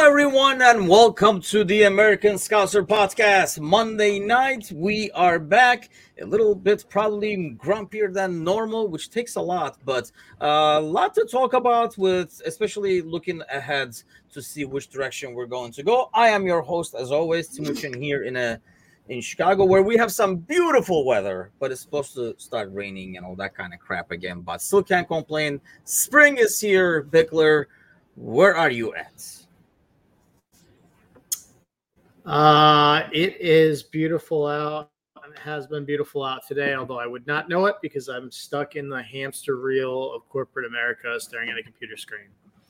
everyone, and welcome to the American Scouser podcast. Monday night, we are back. A little bit probably grumpier than normal, which takes a lot, but a lot to talk about, with especially looking ahead to see which direction we're going to go. I am your host, as always, Timuchin, here in Chicago, where we have some beautiful weather, but it's supposed to start raining and all that kind of crap again. But still can't complain. Spring is here. Bickler, where are you at? It is beautiful out, and it has been beautiful out today, although I would not know it because I'm stuck in the hamster reel of corporate America staring at a computer screen.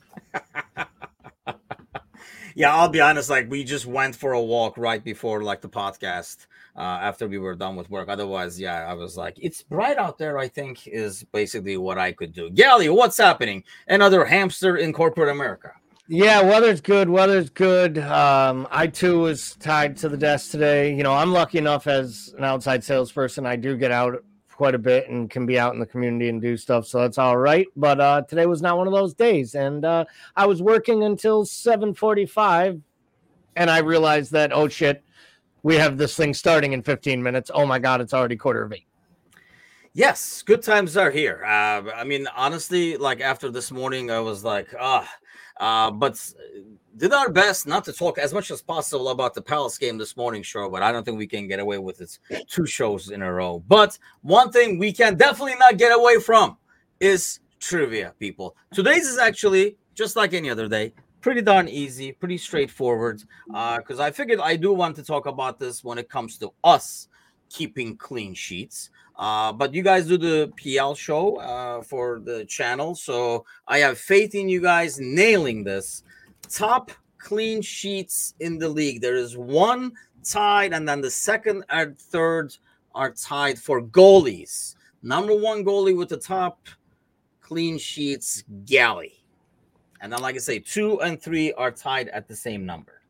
Yeah, I'll be honest, like we just went for a walk right before like the podcast after we were done with work. Otherwise, yeah, I was like, it's bright out there, I think is basically what I could do. Gally, what's happening? Another hamster in corporate America. Yeah, weather's good. Weather's good. I too was tied to the desk today. You know, I'm lucky enough as an outside salesperson. I do get out quite a bit and can be out in the community and do stuff, so that's all right. But today was not one of those days, and I was working until 7:45, and I realized that, oh shit, we have this thing starting in 15 minutes. Oh my god, it's already 7:45. Yes, good times are here. I mean, honestly, like after this morning, I was like, but did our best not to talk as much as possible about the Palace game this morning, sure, but I don't think we can get away with it 2 shows in a row. But one thing we can definitely not get away from is trivia, people. Today's is actually just like any other day, pretty darn easy, pretty straightforward, because I figured I do want to talk about this when it comes to us keeping clean sheets. But you guys do the PL show for the channel, so I have faith in you guys nailing this. Top clean sheets in the league. There is one tied, and then the second and third are tied for goalies. Number 1 goalie with the top clean sheets, Gally. And then, like I say, 2 and 3 are tied at the same number.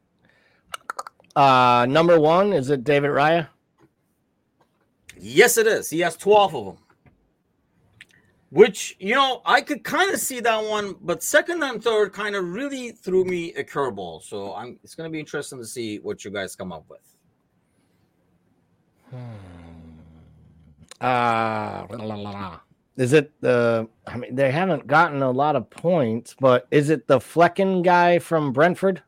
Number 1, is it David Raya? Yes, it is. He has 12 of them. Which, you know, I could kind of see that one, but second and third kind of really threw me a curveball. So it's going to be interesting to see what you guys come up with. Is it the? I mean, they haven't gotten a lot of points, but is it the Flecken guy from Brentford?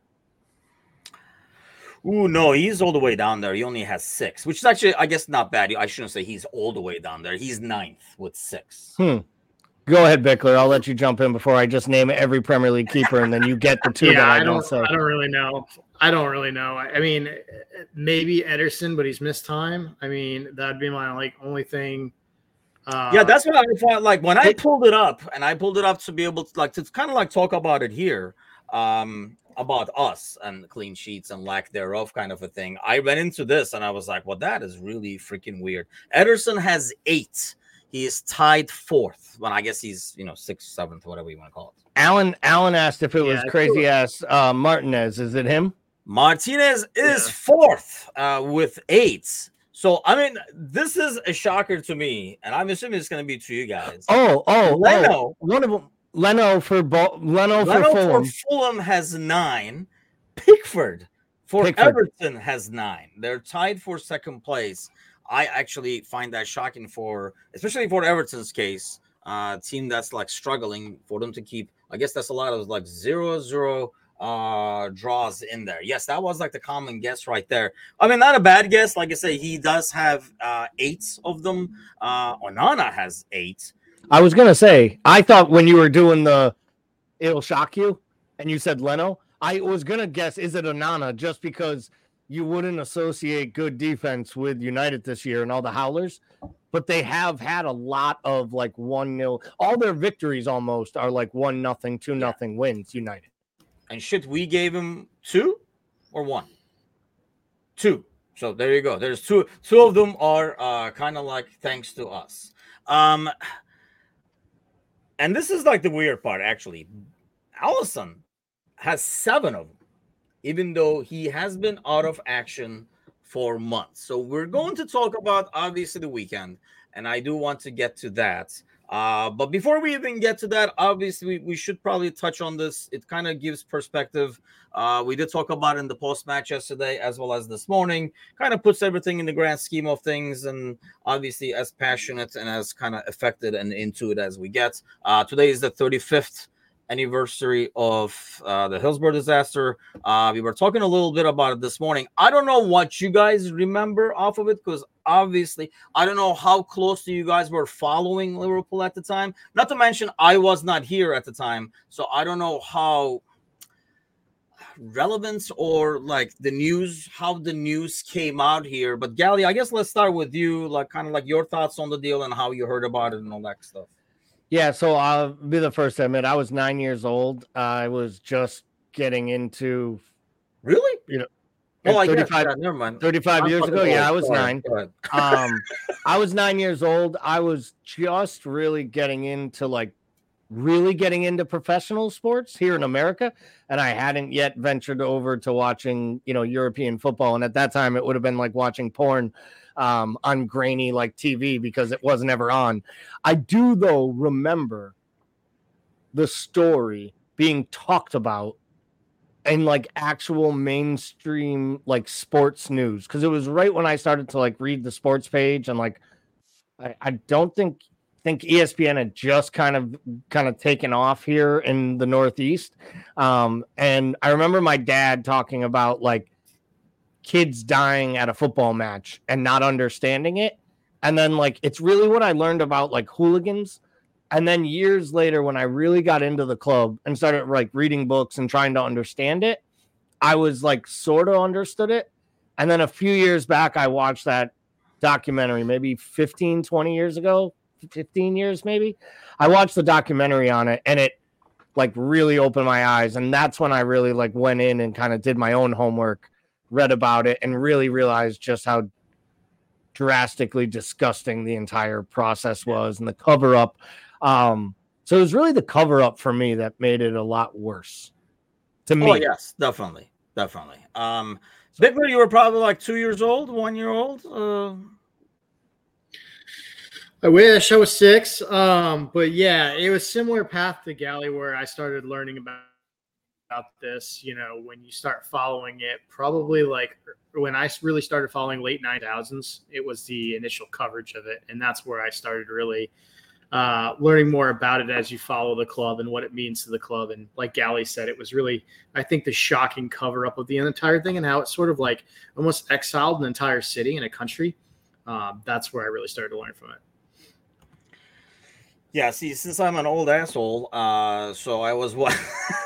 Ooh, no, he's all the way down there. He only has 6, which is actually, I guess, not bad. I shouldn't say he's all the way down there. He's 9th with 6. Go ahead, Bickler. I'll let you jump in before I just name every Premier League keeper, and then you get the 2 that I don't say. I don't really know. I mean, maybe Ederson, but he's missed time. I mean, that'd be my only thing. Yeah, that's what I thought. Like when I pulled it up, and I pulled it up to be able to kind of talk about it here. About us and clean sheets and lack thereof kind of a thing. I went into this and I was like, well, that is really freaking weird. Ederson has 8. He is tied 4th. Well, I guess he's, 6th, 7th, whatever you want to call it. Alan asked if it was crazy ass Martinez. Is it him? Martinez is 4th with 8. So, I mean, this is a shocker to me, and I'm assuming it's going to be to you guys. Leno. One of them. Leno for Fulham has 9. Pickford for Everton has 9. They're tied for second place. I actually find that shocking especially for Everton's case, team that's like struggling for them to keep. I guess that's a lot of like 0-0 draws in there. Yes, that was like the common guess right there. I mean, not a bad guess. Like I say, he does have 8 of them. Onana has 8. I was going to say, I thought when you were doing it'll shock you, and you said Leno, I was going to guess, is it Onana, just because you wouldn't associate good defense with United this year and all the howlers, but they have had a lot of like 1-0. All their victories almost are like 1-0, 2-0 wins, United. And shit, we gave him 2 or 1? 2. So there you go. There's 2. 2 of them are kind of like thanks to us. And this is like the weird part, actually. Alisson has 7 of them, even though he has been out of action for months. So we're going to talk about, obviously, the weekend, and I do want to get to that. But before we even get to that, obviously we should probably touch on this. It kind of gives perspective. We did talk about it in the post-match yesterday as well as this morning. Kind of puts everything in the grand scheme of things, and obviously as passionate and as kind of affected and into it as we get. Today is the 35th anniversary of the Hillsborough disaster. We were talking a little bit about it this morning. I don't know what you guys remember off of it, because obviously I don't know how close to you guys were following Liverpool at the time. Not to mention I was not here at the time, so I don't know how relevant or like how the news came out here. But Gally, I guess let's start with you, like kind of like your thoughts on the deal and how you heard about it and all that stuff. Yeah, so I'll be the first to admit I was 9 years old. I was just getting into, really, oh, I 35. Guess, never mind. 35 years ago. Yeah, I was 9. I was 9 years old. I was just really getting into professional sports here in America, and I hadn't yet ventured over to watching, European football. And at that time, it would have been like watching porn on grainy like TV because it wasn't ever on. I do though remember the story being talked about in like actual mainstream like sports news, because it was right when I started to like read the sports page, and like I don't think ESPN had just kind of taken off here in the Northeast. And I remember my dad talking about like kids dying at a football match and not understanding it. And then like, it's really what I learned about like hooligans. And then years later, when I really got into the club and started like reading books and trying to understand it, I was like sort of understood it. And then a few years back, I watched that documentary, maybe 15 years ago. Maybe. I watched the documentary on it, and it like really opened my eyes. And that's when I really like went in and kind of did my own homework, read about it, and really realized just how drastically disgusting the entire process was, and the cover up. So it was really the cover up for me that made it a lot worse to me. Oh yes, definitely. Victor, you were probably like 2 years old, 1 year old. I wish I was 6. But yeah, it was similar path to Gally, where I started learning about this, when you start following it, probably like when I really started following late 2000s, it was the initial coverage of it. And that's where I started really learning more about it as you follow the club and what it means to the club. And like Gally said, it was really, I think, the shocking cover up of the entire thing and how it sort of like almost exiled an entire city and a country. That's where I really started to learn from it. Yeah, see, since I'm an old asshole, so I was what?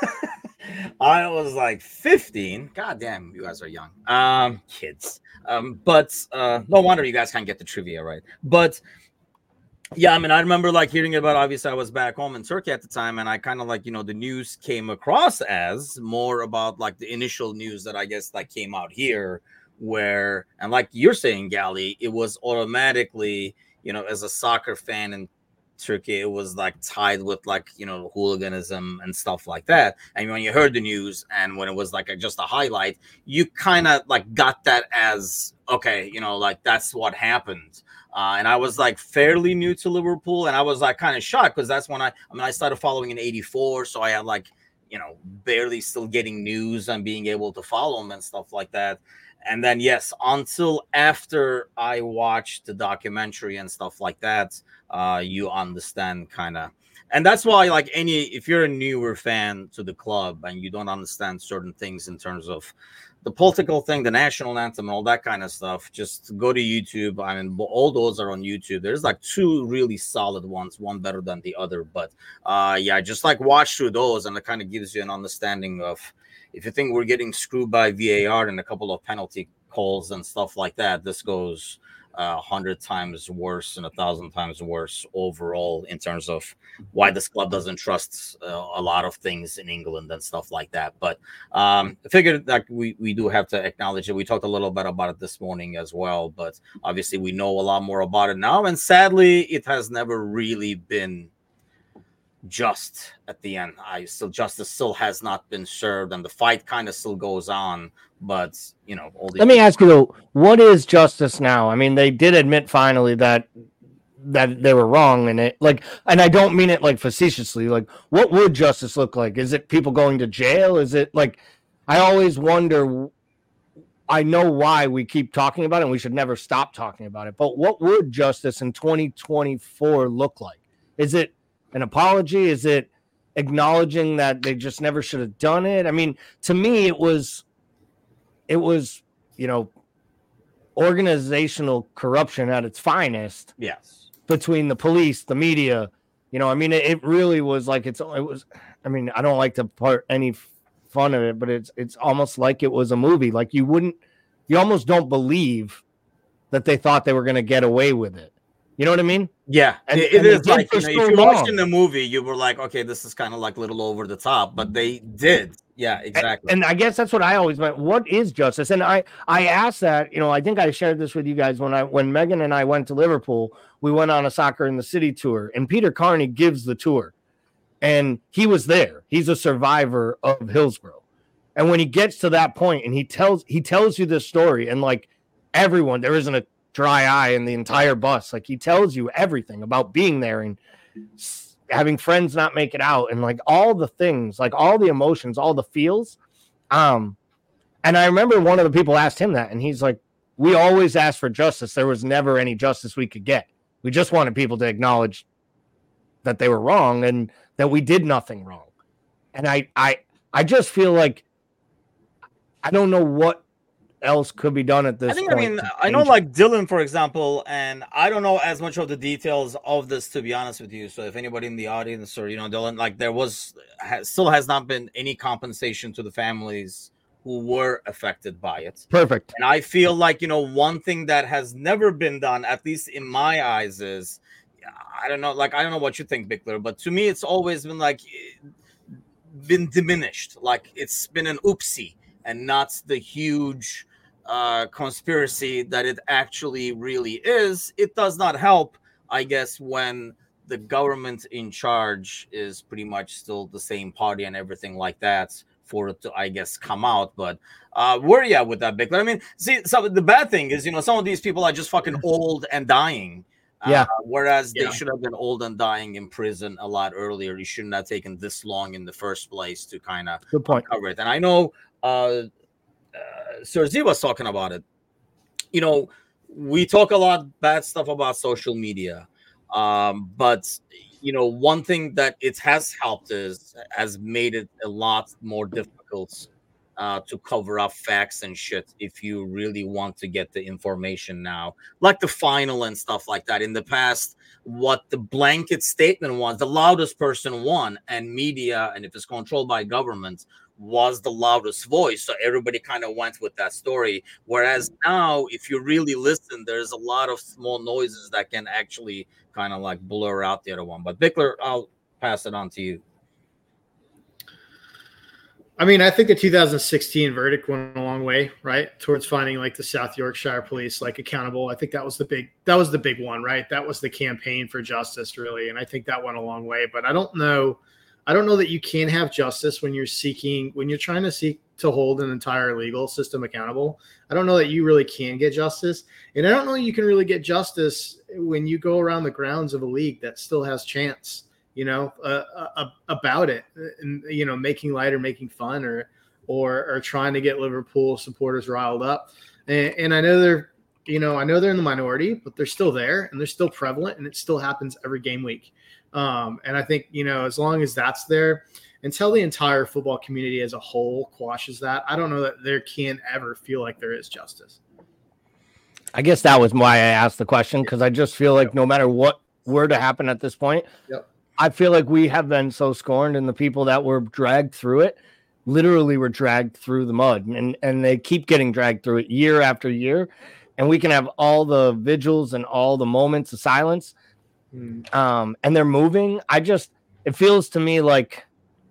I was like 15. God damn, you guys are young. Kids. But no wonder you guys can't get the trivia right. But yeah, I mean, I remember like hearing about, obviously I was back home in Turkey at the time, and I kind of like, the news came across as more about like the initial news that I guess like came out here, where, and like you're saying, Gally, it was automatically, as a soccer fan and Turkey, it was like tied with like hooliganism and stuff like that. And when you heard the news and when it was like just a highlight, you kind of like got that as okay, like that's what happened. And I was like fairly new to Liverpool, and I was like kind of shocked because that's when I started following in '84, so I had like barely still getting news and being able to follow them and stuff like that. And then yes, until after I watched the documentary and stuff like that, you understand kind of, and that's why like if you're a newer fan to the club and you don't understand certain things in terms of the political thing, the national anthem, all that kind of stuff, just go to YouTube. I mean, all those are on YouTube. There's like 2 really solid ones, one better than the other. But yeah, just like watch through those, and it kind of gives you an understanding of, if you think we're getting screwed by VAR and a couple of penalty calls and stuff like that, this goes 100 times worse and 1,000 times worse overall in terms of why this club doesn't trust a lot of things in England and stuff like that. But I figured that we do have to acknowledge it. We talked a little bit about it this morning as well, but obviously we know a lot more about it now. And sadly, it has never really been just at the end. Justice still has not been served, and the fight kind of still goes on. But let me ask you though, what is justice now? I mean, they did admit finally that that they were wrong in it. Like, and I don't mean it like facetiously. Like, what would justice look like? Is it people going to jail? Is it like, I always wonder. I know why we keep talking about it, and we should never stop talking about it. But what would justice in 2024 look like? Is it an apology? Is it acknowledging that they just never should have done it? I mean, to me, it was, organizational corruption at its finest. Yes. Between the police, the media, I mean, it really was like, it was, I mean, I don't like to part any fun of it, but it's almost like it was a movie. Like you almost don't believe that they thought they were going to get away with it. You know what I mean? Yeah, and it is like, if you're long. watching the movie, you were like, okay, this is kind of like a little over the top, but they did. Yeah, exactly. And I guess that's what I always meant. What is justice? And I asked that, I think I shared this with you guys when Megan and I went to Liverpool. We went on a Soccer in the City tour, and Peter Carney gives the tour. And he was there. He's a survivor of Hillsborough. And when he gets to that point and he tells you this story, and like everyone, there isn't a dry eye in the entire bus. Like he tells you everything about being there and having friends not make it out, and like all the things, like all the emotions, all the feels. And I remember one of the people asked him that, and he's like, we always asked for justice. There was never any justice we could get. We just wanted people to acknowledge that they were wrong and that we did nothing wrong. And I just feel like I don't know what else could be done at this point. I know like Dylan, for example, and I don't know as much of the details of this, to be honest with you. So if anybody in the audience or, Dylan, like there still has not been any compensation to the families who were affected by it. Perfect. And I feel like, one thing that has never been done, at least in my eyes, is, I don't know what you think, Bickler, but to me, it's always been like, been diminished. Like it's been an oopsie and not the huge conspiracy that it actually really is. It does not help, I guess, when the government in charge is pretty much still the same party and everything like that, for it to, I guess, come out. But where are you at with that, Bickler? I mean, see, so the bad thing is, some of these people are just fucking old and dying. Whereas they should have been old and dying in prison a lot earlier. You shouldn't have taken this long in the first place to kind of cover it. And I know Sir Z was talking about it. We talk a lot bad stuff about social media, but one thing that it has helped has made it a lot more difficult to cover up facts and shit if you really want to get the information now, like the final and stuff like that. In the past, what the blanket statement was, the loudest person won, and media, and if it's controlled by government, was the loudest voice. So everybody kind of went with that story. Whereas now, if you really listen, there's a lot of small noises that can actually kind of like blur out the other one. But Bickler, I'll pass it on to you. I mean, I think the 2016 verdict went a long way, right, towards finding like the South Yorkshire police like accountable. I think that was the big one, right? That was the campaign for justice, really, and I think that went a long way. But I don't know that you can have justice when you're trying to seek to hold an entire legal system accountable. I don't know that you really can get justice, and I don't know you can really get justice when you go around the grounds of a league that still has chance. About it, and making light or making fun or trying to get Liverpool supporters riled up. And I know they're in the minority, but they're still there and they're still prevalent, and it still happens every game week. And I think, as long as that's there, until the entire football community as a whole quashes that, I don't know that there can ever feel like there is justice. I guess that was why I asked the question, because I just feel like no matter what were to happen at this point, I feel like we have been so scorned, and the people that were dragged through it literally were dragged through the mud, and they keep getting dragged through it year after year. And we can have all the vigils and all the moments of silence, and they're moving. It feels to me like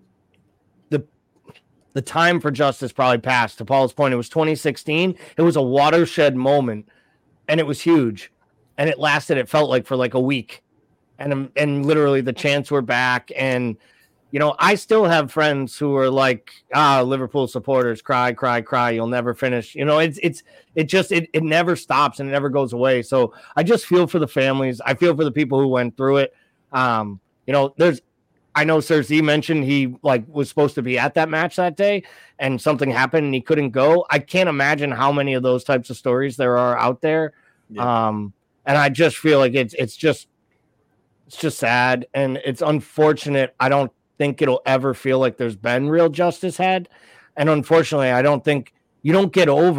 the time for justice probably passed. To Paul's point, it was 2016. It was a watershed moment, and it was huge, and it felt like for like a week. And literally the chants were back, and you know, I still have friends who are like, Liverpool supporters, cry, cry, cry. You'll never finish. You know, it never stops and it never goes away. So I just feel for the families. I feel for the people who went through it. You know, I know Sir Z mentioned he was supposed to be at that match that day and something happened and he couldn't go. I can't imagine how many of those types of stories there are out there. Yeah. And I just feel like it's just sad and it's unfortunate. I don't think it'll ever feel like there's been real justice had. And unfortunately, I don't think you don't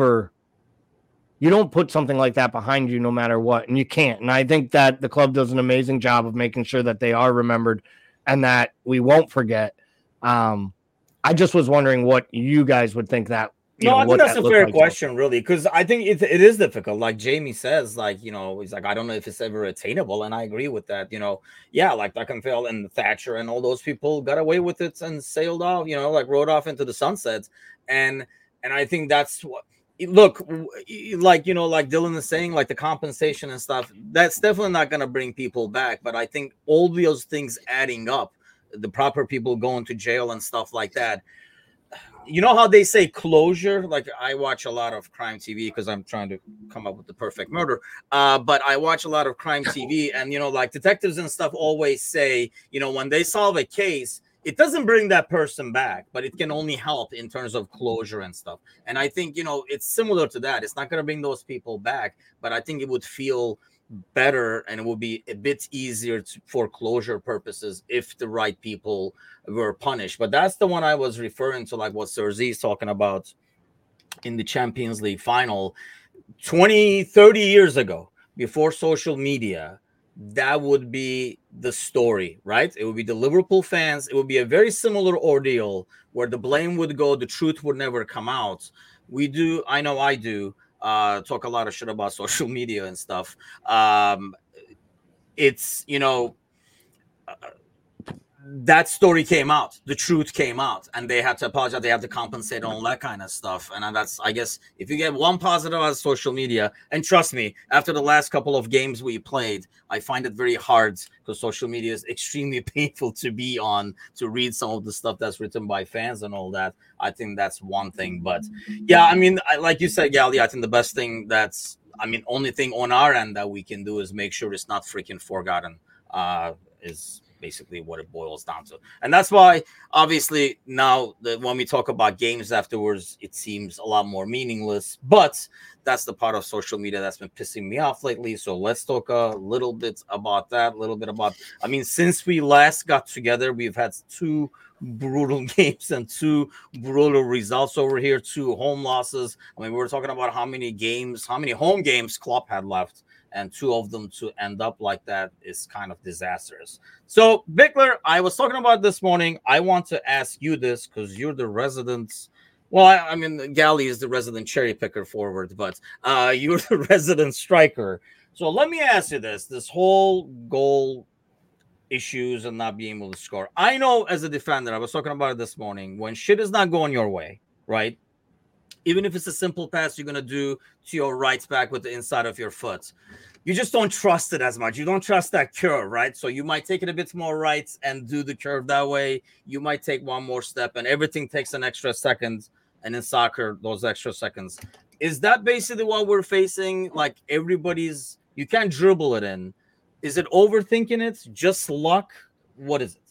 put something like that behind you no matter what. And you can't. And I think that the club does an amazing job of making sure that they are remembered and that we won't forget. I just was wondering what you guys would think that. I think that's a fair question, really, because I think it is difficult. Like Jamie says, he's like, I don't know if it's ever attainable, and I agree with that. Like Beckenfeld and Thatcher and all those people got away with it and sailed off, rode off into the sunsets, and I think that's what. Look, like Dylan is saying, like the compensation and stuff, that's definitely not going to bring people back. But I think all those things adding up, the proper people going to jail and stuff like that. You know how they say closure? Like I watch a lot of crime TV because I'm trying to come up with the perfect murder. But I watch a lot of crime TV and, like detectives and stuff always say, when they solve a case, it doesn't bring that person back, but it can only help in terms of closure and stuff. And I think, it's similar to that. It's not going to bring those people back, but I think it would feel better and it would be a bit easier for closure purposes if the right people were punished. But that's the one I was referring to, like what Sir Z is talking about in the Champions League final 20-30 years ago, before social media. That would be the story, right? It would be the Liverpool fans. It would be a very similar ordeal where the blame would go, the truth would never come out. I know I do talk a lot of shit about social media and stuff. It's, that story came out, the truth came out, and they had to apologize. They have to compensate on all that kind of stuff. And that's, I guess, if you get one positive out of social media, and trust me, after the last couple of games we played, I find it very hard because social media is extremely painful to be on, to read some of the stuff that's written by fans and all that. I think that's one thing. But yeah, I mean, like you said, Gali, I think the best thing only thing on our end that we can do is make sure it's not freaking forgotten, is basically what it boils down to. And that's why, obviously, now that when we talk about games afterwards, it seems a lot more meaningless. But that's the part of social media that's been pissing me off lately. So let's talk a little bit about that. Since we last got together, we've had 2 brutal games and 2 brutal results over here, 2 home losses. We were talking about how many home games Klopp had left. And 2 of them to end up like that is kind of disastrous. So, Bickler, I was talking about this morning. I want to ask you this because you're the resident. Well, Gali is the resident cherry picker forward, but you're the resident striker. So let me ask you this: this whole goal issues and not being able to score. I know as a defender, I was talking about it this morning. When shit is not going your way, right? Even if it's a simple pass you're going to do to your right back with the inside of your foot, you just don't trust it as much. You don't trust that curve, right? So you might take it a bit more right and do the curve that way. You might take one more step and everything takes an extra second. And in soccer, those extra seconds. Is that basically what we're facing? Like you can't dribble it in. Is it overthinking it? Just luck? What is it?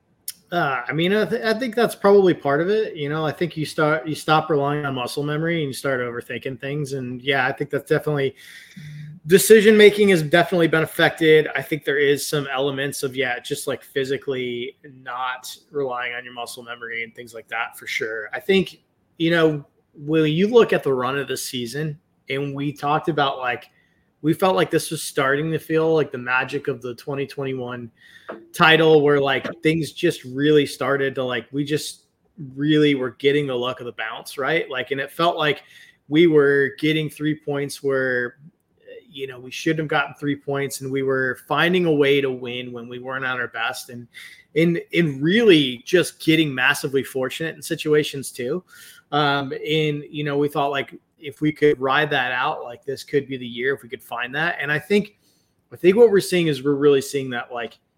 I think that's probably part of it. I think you stop relying on muscle memory and you start overthinking things. And yeah, I think that's definitely decision making has definitely been affected. I think there is some elements of, just like physically not relying on your muscle memory and things like that for sure. I think, when you look at the run of the season and we talked about we felt like this was starting to feel like the magic of the 2021 title where things just really started to we just really were getting the luck of the bounce, right? And it felt like we were getting 3 points where, we shouldn't have gotten 3 points and we were finding a way to win when we weren't at our best and in really just getting massively fortunate in situations too. We thought if we could ride that out, this could be the year if we could find that. And I think what we're seeing is we're really seeing that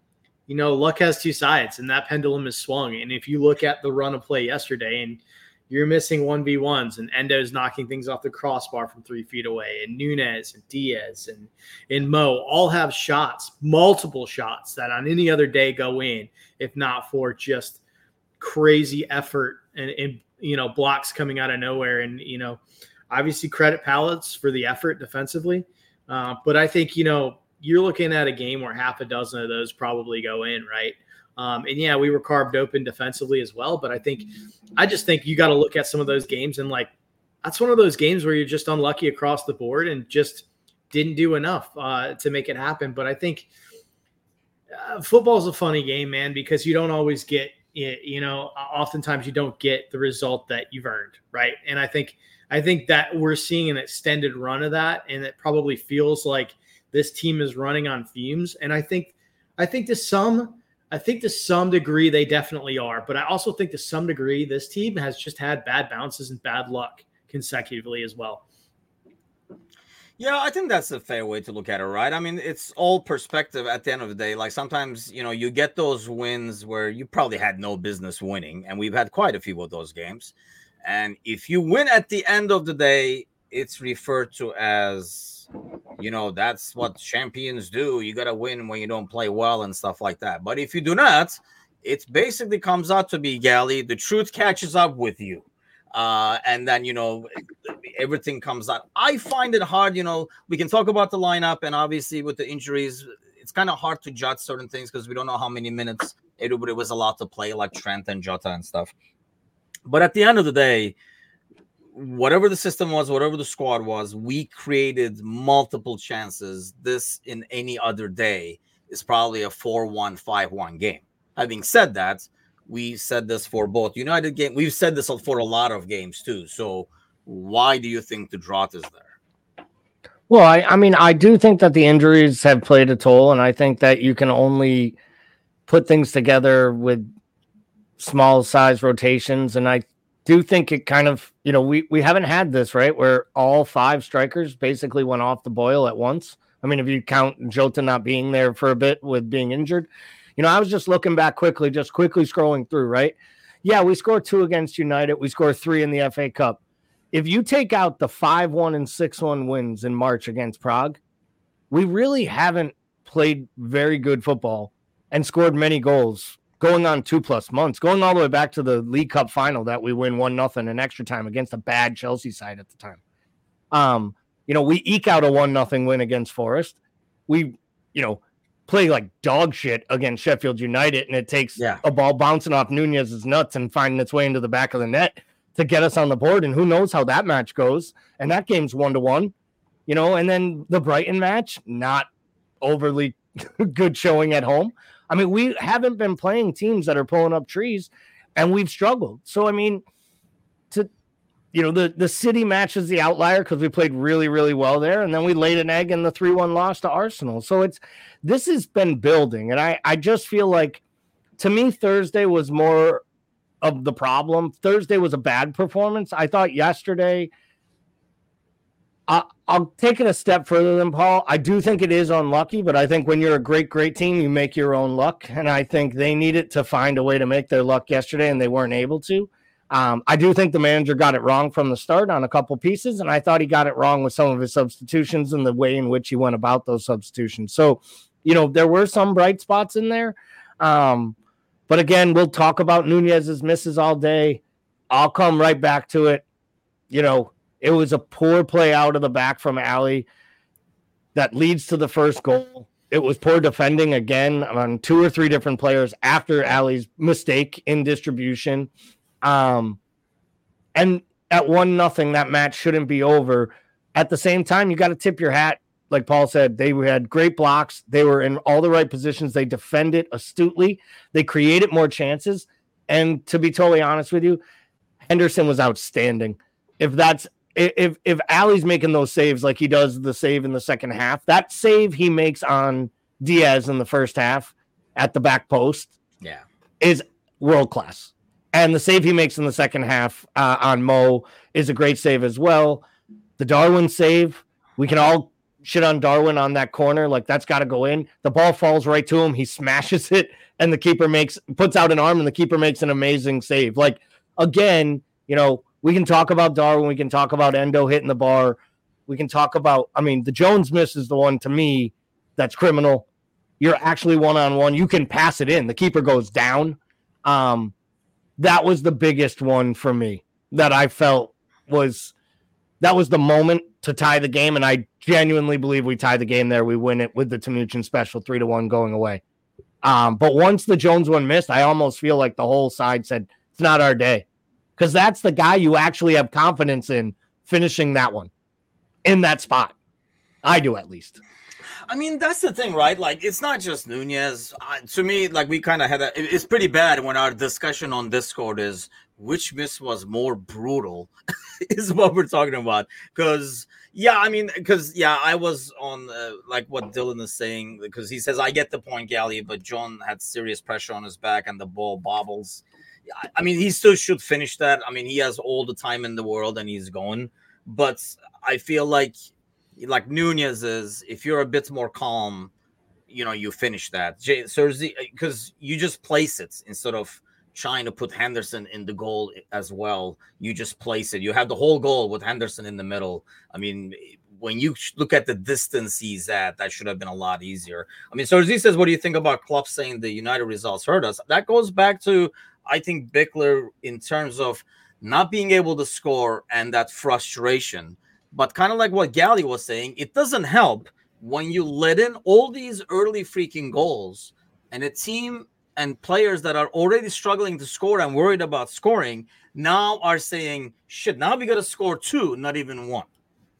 luck has two sides, and that pendulum is swung. And if you look at the run of play yesterday, and you're missing 1v1s, and Endo's knocking things off the crossbar from 3 feet away, and Nunez and Diaz and Mo all have shots, multiple shots that on any other day go in, if not for just crazy effort and blocks coming out of nowhere. And, obviously credit Pallets for the effort defensively. But I think, you're looking at a game where half a dozen of those probably go in, right? And yeah, we were carved open defensively as well. But I just think you got to look at some of those games and that's one of those games where you're just unlucky across the board and just didn't do enough to make it happen. But I think football is a funny game, man, because you don't always get it. Oftentimes you don't get the result that you've earned, right? And I think that we're seeing an extended run of that, and it probably feels like this team is running on fumes. And I think to some degree they definitely are, but I also think to some degree this team has just had bad bounces and bad luck consecutively as well. Yeah, I think that's a fair way to look at it, right? I mean, it's all perspective at the end of the day. Like sometimes, you get those wins where you probably had no business winning, and we've had quite a few of those games. And if you win at the end of the day, it's referred to as, that's what champions do. You got to win when you don't play well and stuff like that. But if you do not, it basically comes out to be, Gally, the truth catches up with you. And then, everything comes out. I find it hard, we can talk about the lineup, and obviously with the injuries, it's kind of hard to judge certain things because we don't know how many minutes everybody was allowed to play, like Trent and Jota and stuff. But at the end of the day, whatever the system was, whatever the squad was, we created multiple chances. This in any other day is probably a 4-1, 5-1 game. Having said that, we said this for both United game. We've said this for a lot of games too. So why do you think the drought is there? Well, I do think that the injuries have played a toll, and I think that you can only put things together with small size rotations. And I do think it kind of, we haven't had this, right, where all 5 strikers basically went off the boil at once. I mean, if you count Jota not being there for a bit with being injured, I was just looking back quickly scrolling through, right? Yeah, we scored 2 against United. We scored 3 in the FA Cup. If you take out the 5-1 and 6-1 wins in March against Prague, we really haven't played very good football and scored many goals going on 2+ months, going all the way back to the League Cup final that we win 1-0 in extra time against a bad Chelsea side at the time. We eke out a 1-0 win against Forest. We, play like dog shit against Sheffield United, and it takes a ball bouncing off Nunez's nuts and finding its way into the back of the net to get us on the board. And who knows how that match goes. And that game's 1-1, and then the Brighton match, not overly good showing at home. I mean, we haven't been playing teams that are pulling up trees, and we've struggled. So, I mean, the City match is the outlier because we played really, really well there, and then we laid an egg in the 3-1 loss to Arsenal. So this has been building, and I just feel like, to me, Thursday was more of the problem. Thursday was a bad performance. I thought yesterday, I'll take it a step further than Paul. I do think it is unlucky, but I think when you're a great, great team, you make your own luck. And I think they needed to find a way to make their luck yesterday, and they weren't able to. I do think the manager got it wrong from the start on a couple pieces, and I thought he got it wrong with some of his substitutions and the way in which he went about those substitutions. So, there were some bright spots in there. But again, we'll talk about Nunez's misses all day. I'll come right back to it. It was a poor play out of the back from Ali that leads to the first goal. It was poor defending again on 2 or 3 different players after Ali's mistake in distribution. And at 1-0, that match shouldn't be over. At the same time, you got to tip your hat. Like Paul said, they had great blocks. They were in all the right positions. They defended astutely. They created more chances. And to be totally honest with you, Henderson was outstanding. If Ali's making those saves like he does the save in the second half, that save he makes on Diaz in the first half at the back post is world class. And the save he makes in the second half on Mo is a great save as well. The Darwin save, we can all shit on Darwin on that corner. Like, that's got to go in. The ball falls right to him. He smashes it, and the keeper puts out an arm, and the keeper makes an amazing save. Like, again, you know, we can talk about Darwin. We can talk about Endo hitting the bar. We can talk about, I mean, the Jones miss is the one to me that's criminal. You're actually one-on-one. You can pass it in. The keeper goes down. That was the biggest one for me that I felt was the moment to tie the game, and I genuinely believe we tie the game there. We win it with the Timuchin special 3-1 going away. But once the Jones one missed, I almost feel like the whole side said, it's not our day. Because that's the guy you actually have confidence in finishing that one in that spot. I do, at least. I mean, that's the thing, right? Like, it's not just Nunez. To me, like, we kind of had it's pretty bad when our discussion on Discord is which miss was more brutal is what we're talking about. Because, I was on, like what Dylan is saying, because he says, I get the point, Gally, but John had serious pressure on his back and the ball bobbles. I mean, he still should finish that. I mean, he has all the time in the world and he's going. But I feel like Nunez is, if you're a bit more calm, you know, you finish that. Because you just place it instead of trying to put Henderson in the goal as well. You just place it. You have the whole goal with Henderson in the middle. I mean, when you look at the distance he's at, that should have been a lot easier. I mean, Serzi says, what do you think about Klopp saying the United results hurt us? That goes back to, I think, Bickler in terms of not being able to score and that frustration. But kind of like what Gally was saying, it doesn't help when you let in all these early freaking goals and a team and players that are already struggling to score and worried about scoring now are saying, shit, now we got to score 2, not even 1.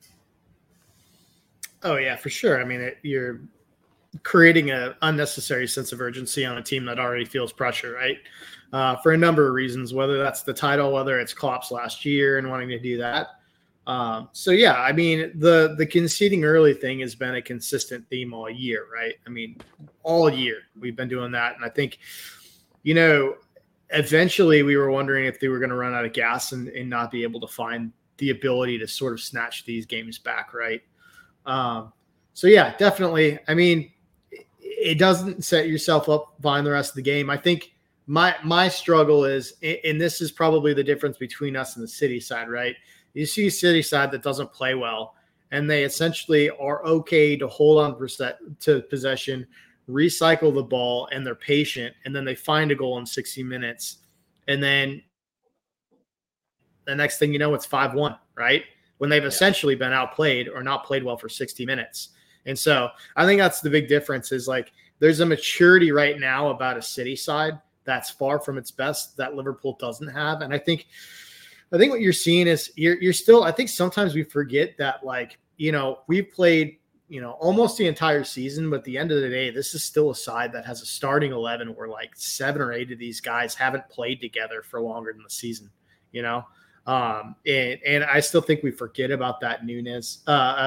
Oh, yeah, for sure. I mean, you're creating an unnecessary sense of urgency on a team that already feels pressure, right? For a number of reasons, whether that's the title, whether it's Klopp's last year and wanting to do that. So yeah, I mean, the conceding early thing has been a consistent theme all year, right? I mean, all year we've been doing that. And I think, you know, eventually we were wondering if they were going to run out of gas and not be able to find the ability to sort of snatch these games back, right? So yeah, definitely. I mean, it doesn't set yourself up fine the rest of the game. I think my struggle is, and this is probably the difference between us and the City side, right? You see a City side that doesn't play well, and they essentially are okay to hold on to possession, recycle the ball, and they're patient, and then they find a goal in 60 minutes. And then the next thing you know, it's 5-1, right? When they've essentially been outplayed or not played well for 60 minutes. And so I think that's the big difference is, like, there's a maturity right now about a City side that's far from its best that Liverpool doesn't have. And I think what you're seeing is you're still, I think sometimes we forget that, like, you know, we've played, you know, almost the entire season, but at the end of the day, this is still a side that has a starting 11 where like 7 or 8 of these guys haven't played together for longer than the season, you know? And I still think we forget about that newness,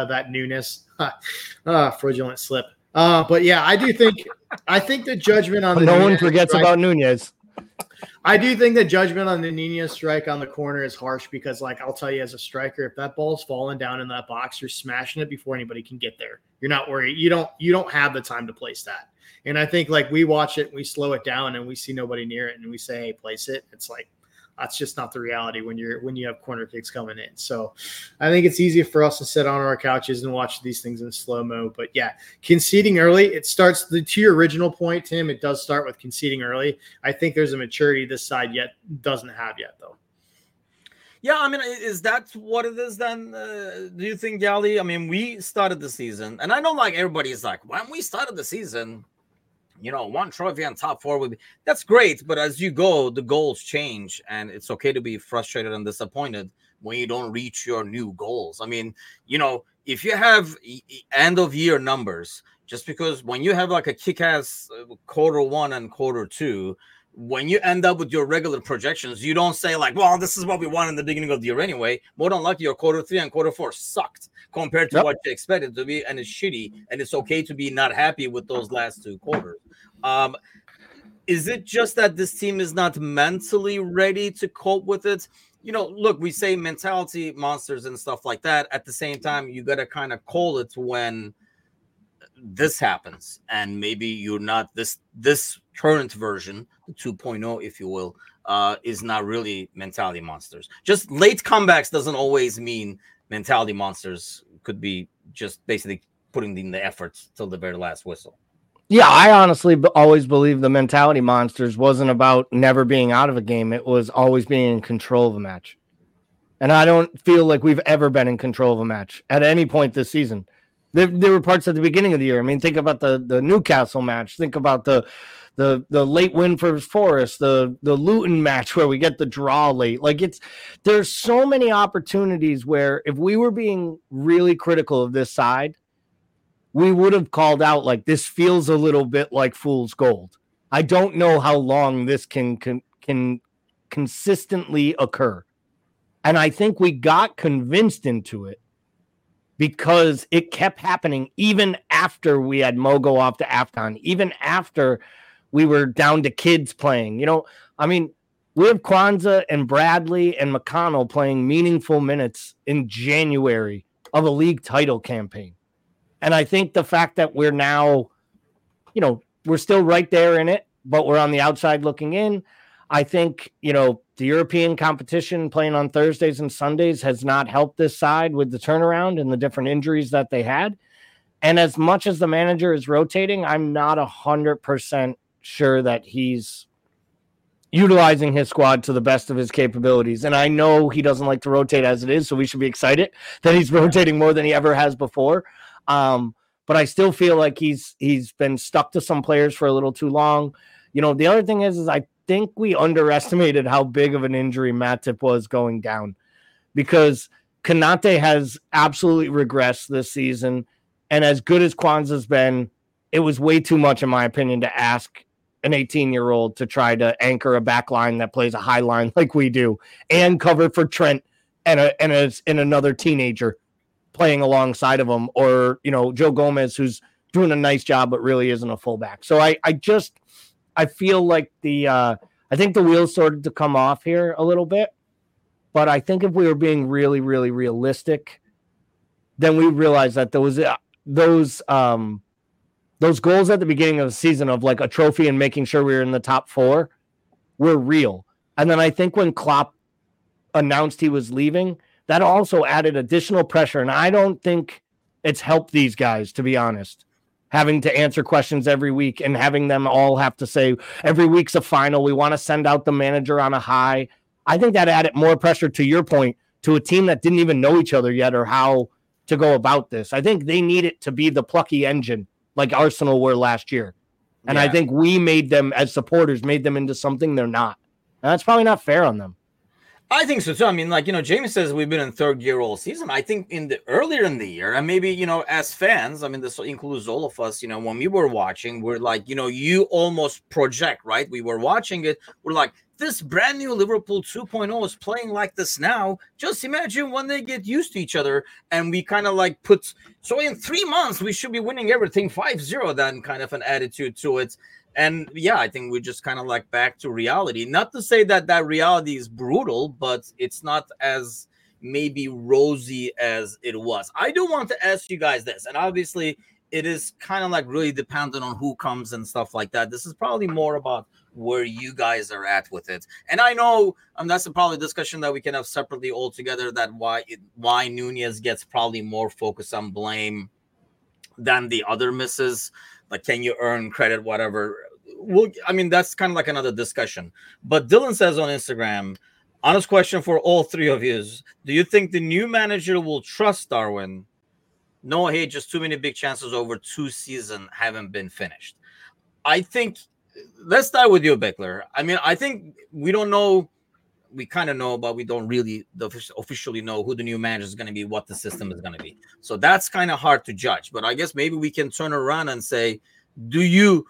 fraudulent slip. But yeah, I think the judgment on no one forgets about Nunez. I do think the judgment on the Nunez strike on the corner is harsh because, like, I'll tell you as a striker, if that ball's falling down in that box, you're smashing it before anybody can get there. You're not worried. You don't have the time to place that. And I think, like, we watch it, we slow it down, and we see nobody near it, and we say, hey, place it. It's like, that's just not the reality when you have corner kicks coming in. So I think it's easy for us to sit on our couches and watch these things in slow-mo. But yeah, conceding early, it starts to your original point, Tim, it does start with conceding early. I think there's a maturity this side doesn't have yet, though. Yeah, I mean, is that what it is then? Do you think, Gally? I mean, we started the season, and I know, like, everybody's like, when we started the season, you know, 1 trophy on top 4 would be, that's great. But as you go, the goals change, and it's okay to be frustrated and disappointed when you don't reach your new goals. I mean, you know, if you have end of year numbers, just because when you have like a kick-ass Q1 and Q2, when you end up with your regular projections, you don't say like, well, this is what we want in the beginning of the year anyway. More than likely, your Q3 and Q4 sucked compared to what you expected to be, and it's shitty, and it's okay to be not happy with those last 2 quarters. Is it just that this team is not mentally ready to cope with it? Look, we say mentality monsters and stuff like that. At the same time, you got to kind of call it when this happens, and maybe you're not this current version, 2.0, if you will, is not really mentality monsters. Just late comebacks doesn't always mean mentality monsters. Could be just basically putting in the efforts till the very last whistle. Yeah, I honestly always believe the mentality monsters wasn't about never being out of a game. It was always being in control of a match. And I don't feel like we've ever been in control of a match at any point this season. There were parts at the beginning of the year. I mean, think about the Newcastle match. Think about the late win for Forest, the Luton match where we get the draw late. Like, there's so many opportunities where if we were being really critical of this side, we would have called out, like, this feels a little bit like fool's gold. I don't know how long this can consistently occur. And I think we got convinced into it because it kept happening even after we had Mo go off to AFCON, even after we were down to kids playing. I mean, we have Kwanzaa and Bradley and McConnell playing meaningful minutes in January of a league title campaign. And I think the fact that we're now, we're still right there in it, but we're on the outside looking in. I think, the European competition playing on Thursdays and Sundays has not helped this side with the turnaround and the different injuries that they had. And as much as the manager is rotating, I'm not 100% sure that he's utilizing his squad to the best of his capabilities. And I know he doesn't like to rotate as it is, so we should be excited that he's rotating more than he ever has before. But I still feel like he's been stuck to some players for a little too long. The other thing is I think we underestimated how big of an injury Matip was going down, because Konate has absolutely regressed this season. And as good as Kwanzaa's been, it was way too much, in my opinion, to ask an 18-year-old to try to anchor a back line that plays a high line like we do and cover for Trent and another teenager playing alongside of him, or, Joe Gomez, who's doing a nice job, but really isn't a fullback. So I feel like I think the wheels started to come off here a little bit, but I think if we were being really, really realistic, then we realized that those goals at the beginning of the season of like a trophy and making sure we were in the top 4 were real. And then I think when Klopp announced he was leaving, that also added additional pressure. And I don't think it's helped these guys, to be honest, having to answer questions every week and having them all have to say every week's a final. We want to send out the manager on a high. I think that added more pressure, to your point, to a team that didn't even know each other yet or how to go about this. I think they need it to be the plucky engine like Arsenal were last year. And I think we made them, as supporters, made them into something they're not. And that's probably not fair on them. I think so too. I mean, Jamie says we've been in third gear all season. I think earlier in the year, and maybe, as fans, I mean, this includes all of us, when we were watching, we're like, you almost project, right? We were watching it. We're like, this brand new Liverpool 2.0 is playing like this now. Just imagine when they get used to each other. And we kind of like so in 3 months, we should be winning everything 5-0, then kind of an attitude to it. And I think we're just kind of like back to reality. Not to say that reality is brutal, but it's not as maybe rosy as it was. I do want to ask you guys this, and obviously it is kind of like really dependent on who comes and stuff like that. This is probably more about where you guys are at with it. And I know that's probably a discussion that we can have separately altogether, that why Nunez gets probably more focus on blame than the other misses. Like, can you earn credit, whatever? That's kind of like another discussion. But Dylan says on Instagram, honest question for all three of you is, do you think the new manager will trust Darwin? No, hey, just too many big chances over 2 seasons haven't been finished. I think, let's start with you, Bickler. I think we don't know. We kind of know, but we don't really officially know who the new manager is going to be, what the system is going to be. So that's kind of hard to judge. But I guess maybe we can turn around and say, do you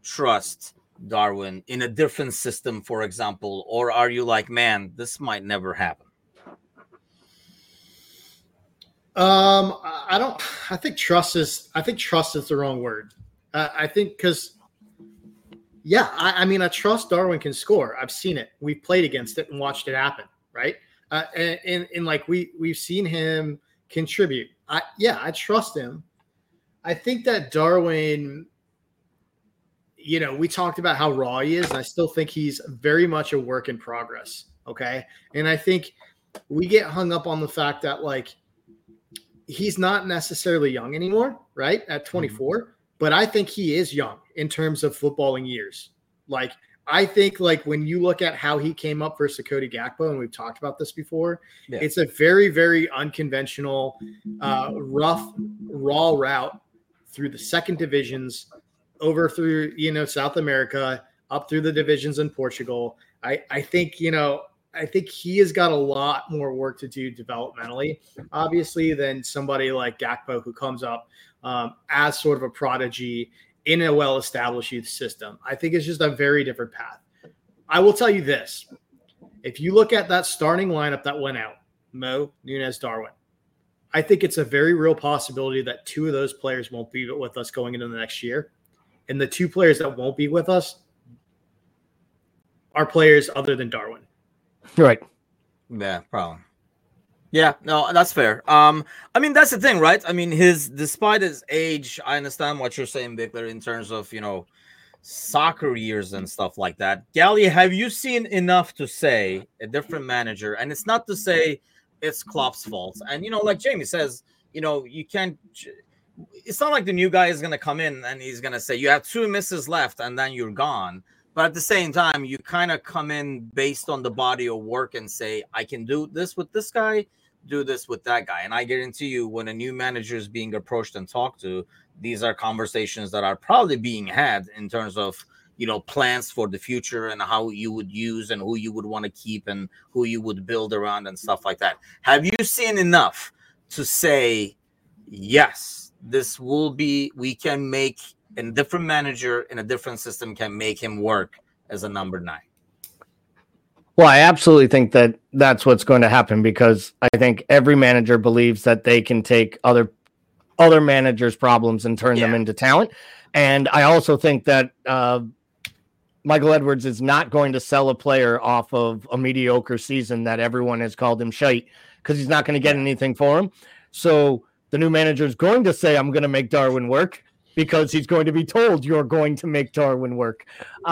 trust Darwin in a different system, for example? Or are you like, man, this might never happen? I think trust is the wrong word. I think because Yeah, I mean, I trust Darwin can score. I've seen it. We've played against it and watched it happen, right? And like we've seen him contribute. I trust him. I think that Darwin, we talked about how raw he is, and I still think he's very much a work in progress. Okay. And I think we get hung up on the fact that, like, he's not necessarily young anymore, right? At 24, but I think he is young in terms of footballing years. Like, I think, like, when you look at how he came up versus Cody Gakpo, and we've talked about this before, it's a very, very unconventional, rough, raw route through the second divisions, over through, South America, up through the divisions in Portugal. I think he has got a lot more work to do developmentally, obviously, than somebody like Gakpo, who comes up as sort of a prodigy in a well-established youth system. I think it's just a very different path. I will tell you this. If you look at that starting lineup that went out, Mo, Nunez, Darwin, I think it's a very real possibility that two of those players won't be with us going into the next year. And the two players that won't be with us are players other than Darwin. Right. Yeah, probably. Yeah, no, that's fair. I mean, that's the thing, right? I mean, despite his age, I understand what you're saying, Bickler, in terms of, soccer years and stuff like that. Gally, have you seen enough to say a different manager? And it's not to say it's Klopp's fault. And, like Jamie says, you can't, it's not like the new guy is going to come in and he's going to say, you have 2 misses left and then you're gone. But at the same time, you kind of come in based on the body of work and say, I can do this with this guy, do this with that guy. And I guarantee you, when a new manager is being approached and talked to, these are conversations that are probably being had in terms of, plans for the future and how you would use and who you would want to keep and who you would build around and stuff like that. Have you seen enough to say, yes, we can make a different manager in a different system can make him work as a number 9? Well, I absolutely think that that's what's going to happen, because I think every manager believes that they can take other managers' problems and turn them into talent. And I also think that Michael Edwards is not going to sell a player off of a mediocre season that everyone has called him shite, because he's not going to get anything for him. So the new manager is going to say, I'm going to make Darwin work, because he's going to be told you're going to make Darwin work.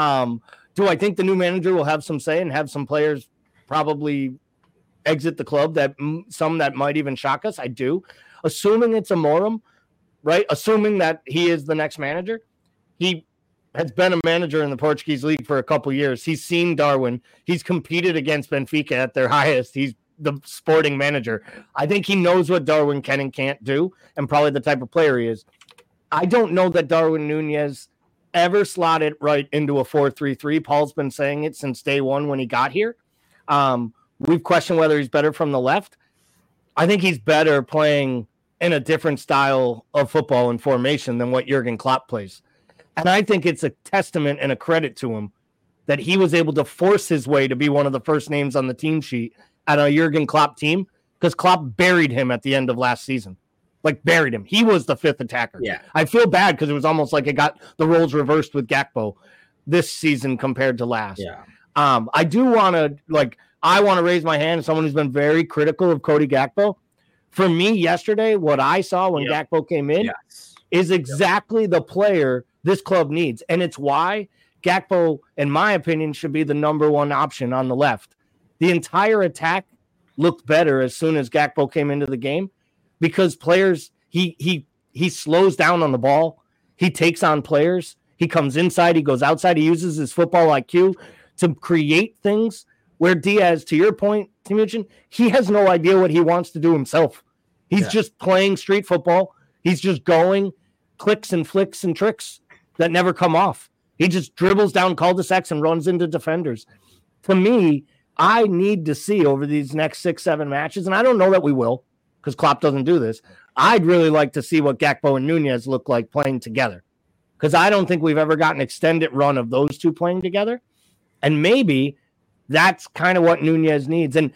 Do I think the new manager will have some say and have some players probably exit the club, that some that might even shock us? I do. Assuming it's Amorim, right? Assuming that he is the next manager. He has been a manager in the Portuguese league for a couple years. He's seen Darwin. He's competed against Benfica at their highest. He's the sporting manager. I think he knows what Darwin can and can't do, and probably the type of player he is. I don't know that Darwin Nunez ever slotted right into a 4-3-3. Paul's been saying it since day one when he got here. We've questioned whether he's better from the left. I think he's better playing in a different style of football and formation than what Jurgen Klopp plays. And I think it's a testament and a credit to him that he was able to force his way to be one of the first names on the team sheet at a Jurgen Klopp team, because Klopp buried him at the end of last season. Like, buried him. He was the 5th attacker. Yeah. I feel bad because it was almost like it got the roles reversed with Gakpo this season compared to last. Yeah. I do want to, I want to raise my hand as someone who's been very critical of Cody Gakpo. For me, yesterday, what I saw when Gakpo came in is exactly the player this club needs. And it's why Gakpo, in my opinion, should be the number 1 option on the left. The entire attack looked better as soon as Gakpo came into the game, because players, he slows down on the ball. He takes on players. He comes inside. He goes outside. He uses his football IQ to create things where Diaz, to your point, Timuchin, he has no idea what he wants to do himself. He's just playing street football. He's just going clicks and flicks and tricks that never come off. He just dribbles down cul-de-sacs and runs into defenders. To me, I need to see over these next 6-7 matches, and I don't know that we will, because Klopp doesn't do this. I'd really like to see what Gakpo and Nunez look like playing together, because I don't think we've ever gotten an extended run of those two playing together. And maybe that's kind of what Nunez needs. And,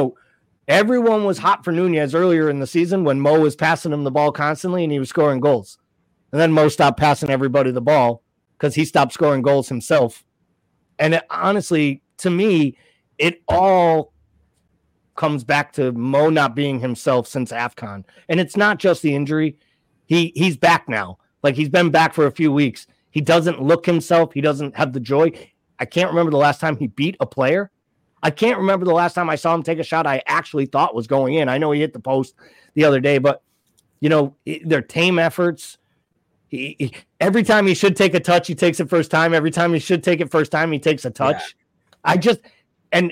everyone was hot for Nunez earlier in the season when Mo was passing him the ball constantly and he was scoring goals. And then Mo stopped passing everybody the ball because he stopped scoring goals himself. And honestly, to me, it all comes back to Mo not being himself since AFCON. And it's not just the injury. He's back now. Like, he's been back for a few weeks. He doesn't look himself. He doesn't have the joy. I can't remember the last time he beat a player. I can't remember the last time I saw him take a shot I actually thought was going in. I know he hit the post the other day, but, they're tame efforts. Every time he should take a touch, he takes it first time. Every time he should take it first time, he takes a touch. Yeah.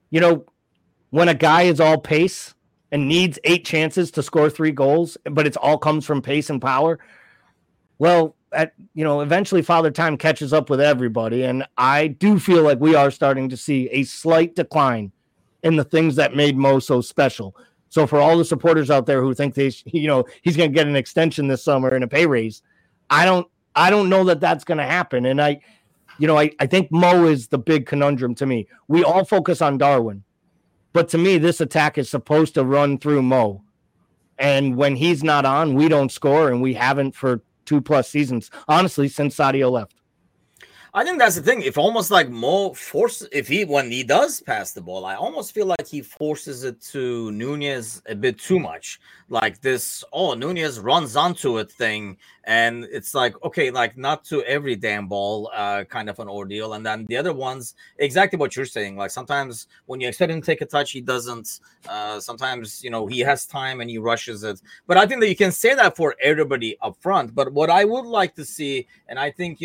When a guy is all pace and needs 8 chances to score 3 goals, but it's all comes from pace and power, well, eventually Father Time catches up with everybody. And I do feel like we are starting to see a slight decline in the things that made Mo so special. So for all the supporters out there who think he's going to get an extension this summer and a pay raise, I don't know that that's going to happen. And I think Mo is the big conundrum to me. We all focus on Darwin, but to me, this attack is supposed to run through Mo. And when he's not on, we don't score, and we haven't for 2+ seasons, honestly, since Sadio left. I think that's the thing. If almost like Mo forces, when he does pass the ball, I almost feel like he forces it to Nunez a bit too much. Like this, Nunez runs onto it thing, and it's like, okay, like not to every damn ball, kind of an ordeal. And then the other ones, exactly what you're saying. Like sometimes when you expect him to take a touch, he doesn't. Sometimes, he has time and he rushes it. But I think that you can say that for everybody up front. But what I would like to see, and I think,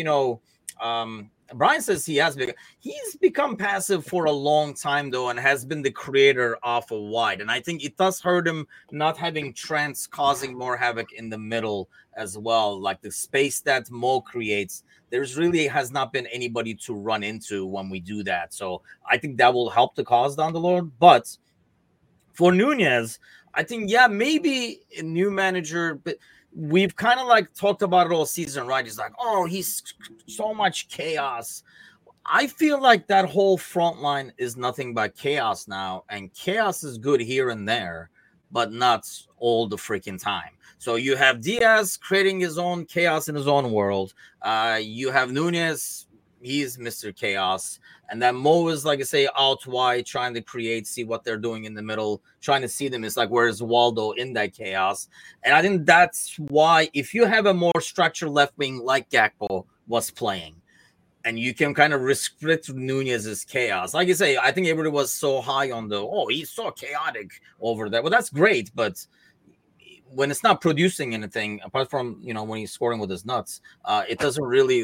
Brian says he's become passive for a long time, though, and has been the creator off of wide. And I think it does hurt him not having Trent causing more havoc in the middle as well. Like the space that Mo creates, there's really has not been anybody to run into when we do that. So I think that will help the cause down the road. But for Nunez, I think, maybe a new manager, but we've kind of like talked about it all season, right? He's like, he's so much chaos. I feel like that whole front line is nothing but chaos now, and chaos is good here and there, but not all the freaking time. So you have Diaz creating his own chaos in his own world. You have Nunez, he's Mr. Chaos. And then Mo is, like I say, out wide, trying to create, see what they're doing in the middle, trying to see them. It's like, where's Waldo in that chaos? And I think that's why if you have a more structured left wing like Gakpo was playing, and you can kind of restrict Nunez's chaos. Like I say, I think everybody was so high on he's so chaotic over there. Well, that's great, but when it's not producing anything apart from when he's scoring with his nuts, it doesn't really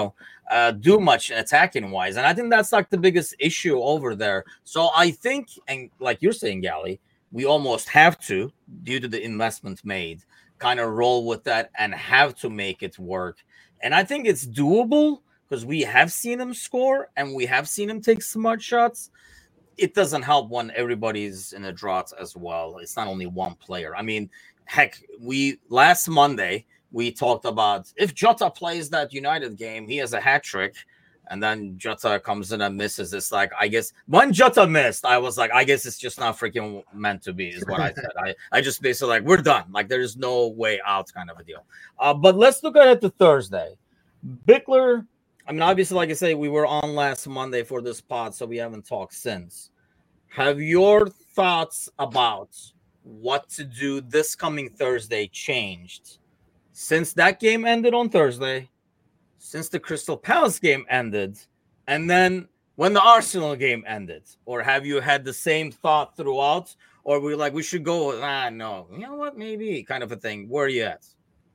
do much attacking wise. And I think that's like the biggest issue over there. So I think, and like you're saying, Gally, we almost have to, due to the investment made, kind of roll with that and have to make it work. And I think it's doable because we have seen him score and we have seen him take smart shots. It doesn't help when everybody's in a drought as well. It's not only one player. I mean, heck, last Monday we talked about if Jota plays that United game, he has a hat trick, and then Jota comes in and misses. It's like, I guess when Jota missed, I was like, I guess it's just not freaking meant to be, is what I said. I just basically like, we're done. Like there is no way out, kind of a deal. But let's look at it to Thursday. Bickler. I mean, obviously, like I say, we were on last Monday for this pod, so we haven't talked since. Have your thoughts about what to do this coming Thursday changed since that game ended on Thursday, since the Crystal Palace game ended, and then when the Arsenal game ended? Or have you had the same thought throughout? Or we're like, we should go, no, you know what, maybe kind of a thing. Where are you at?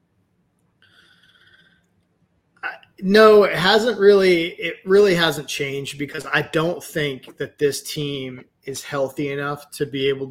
No, it hasn't really. It really hasn't changed because I don't think that this team is healthy enough to be able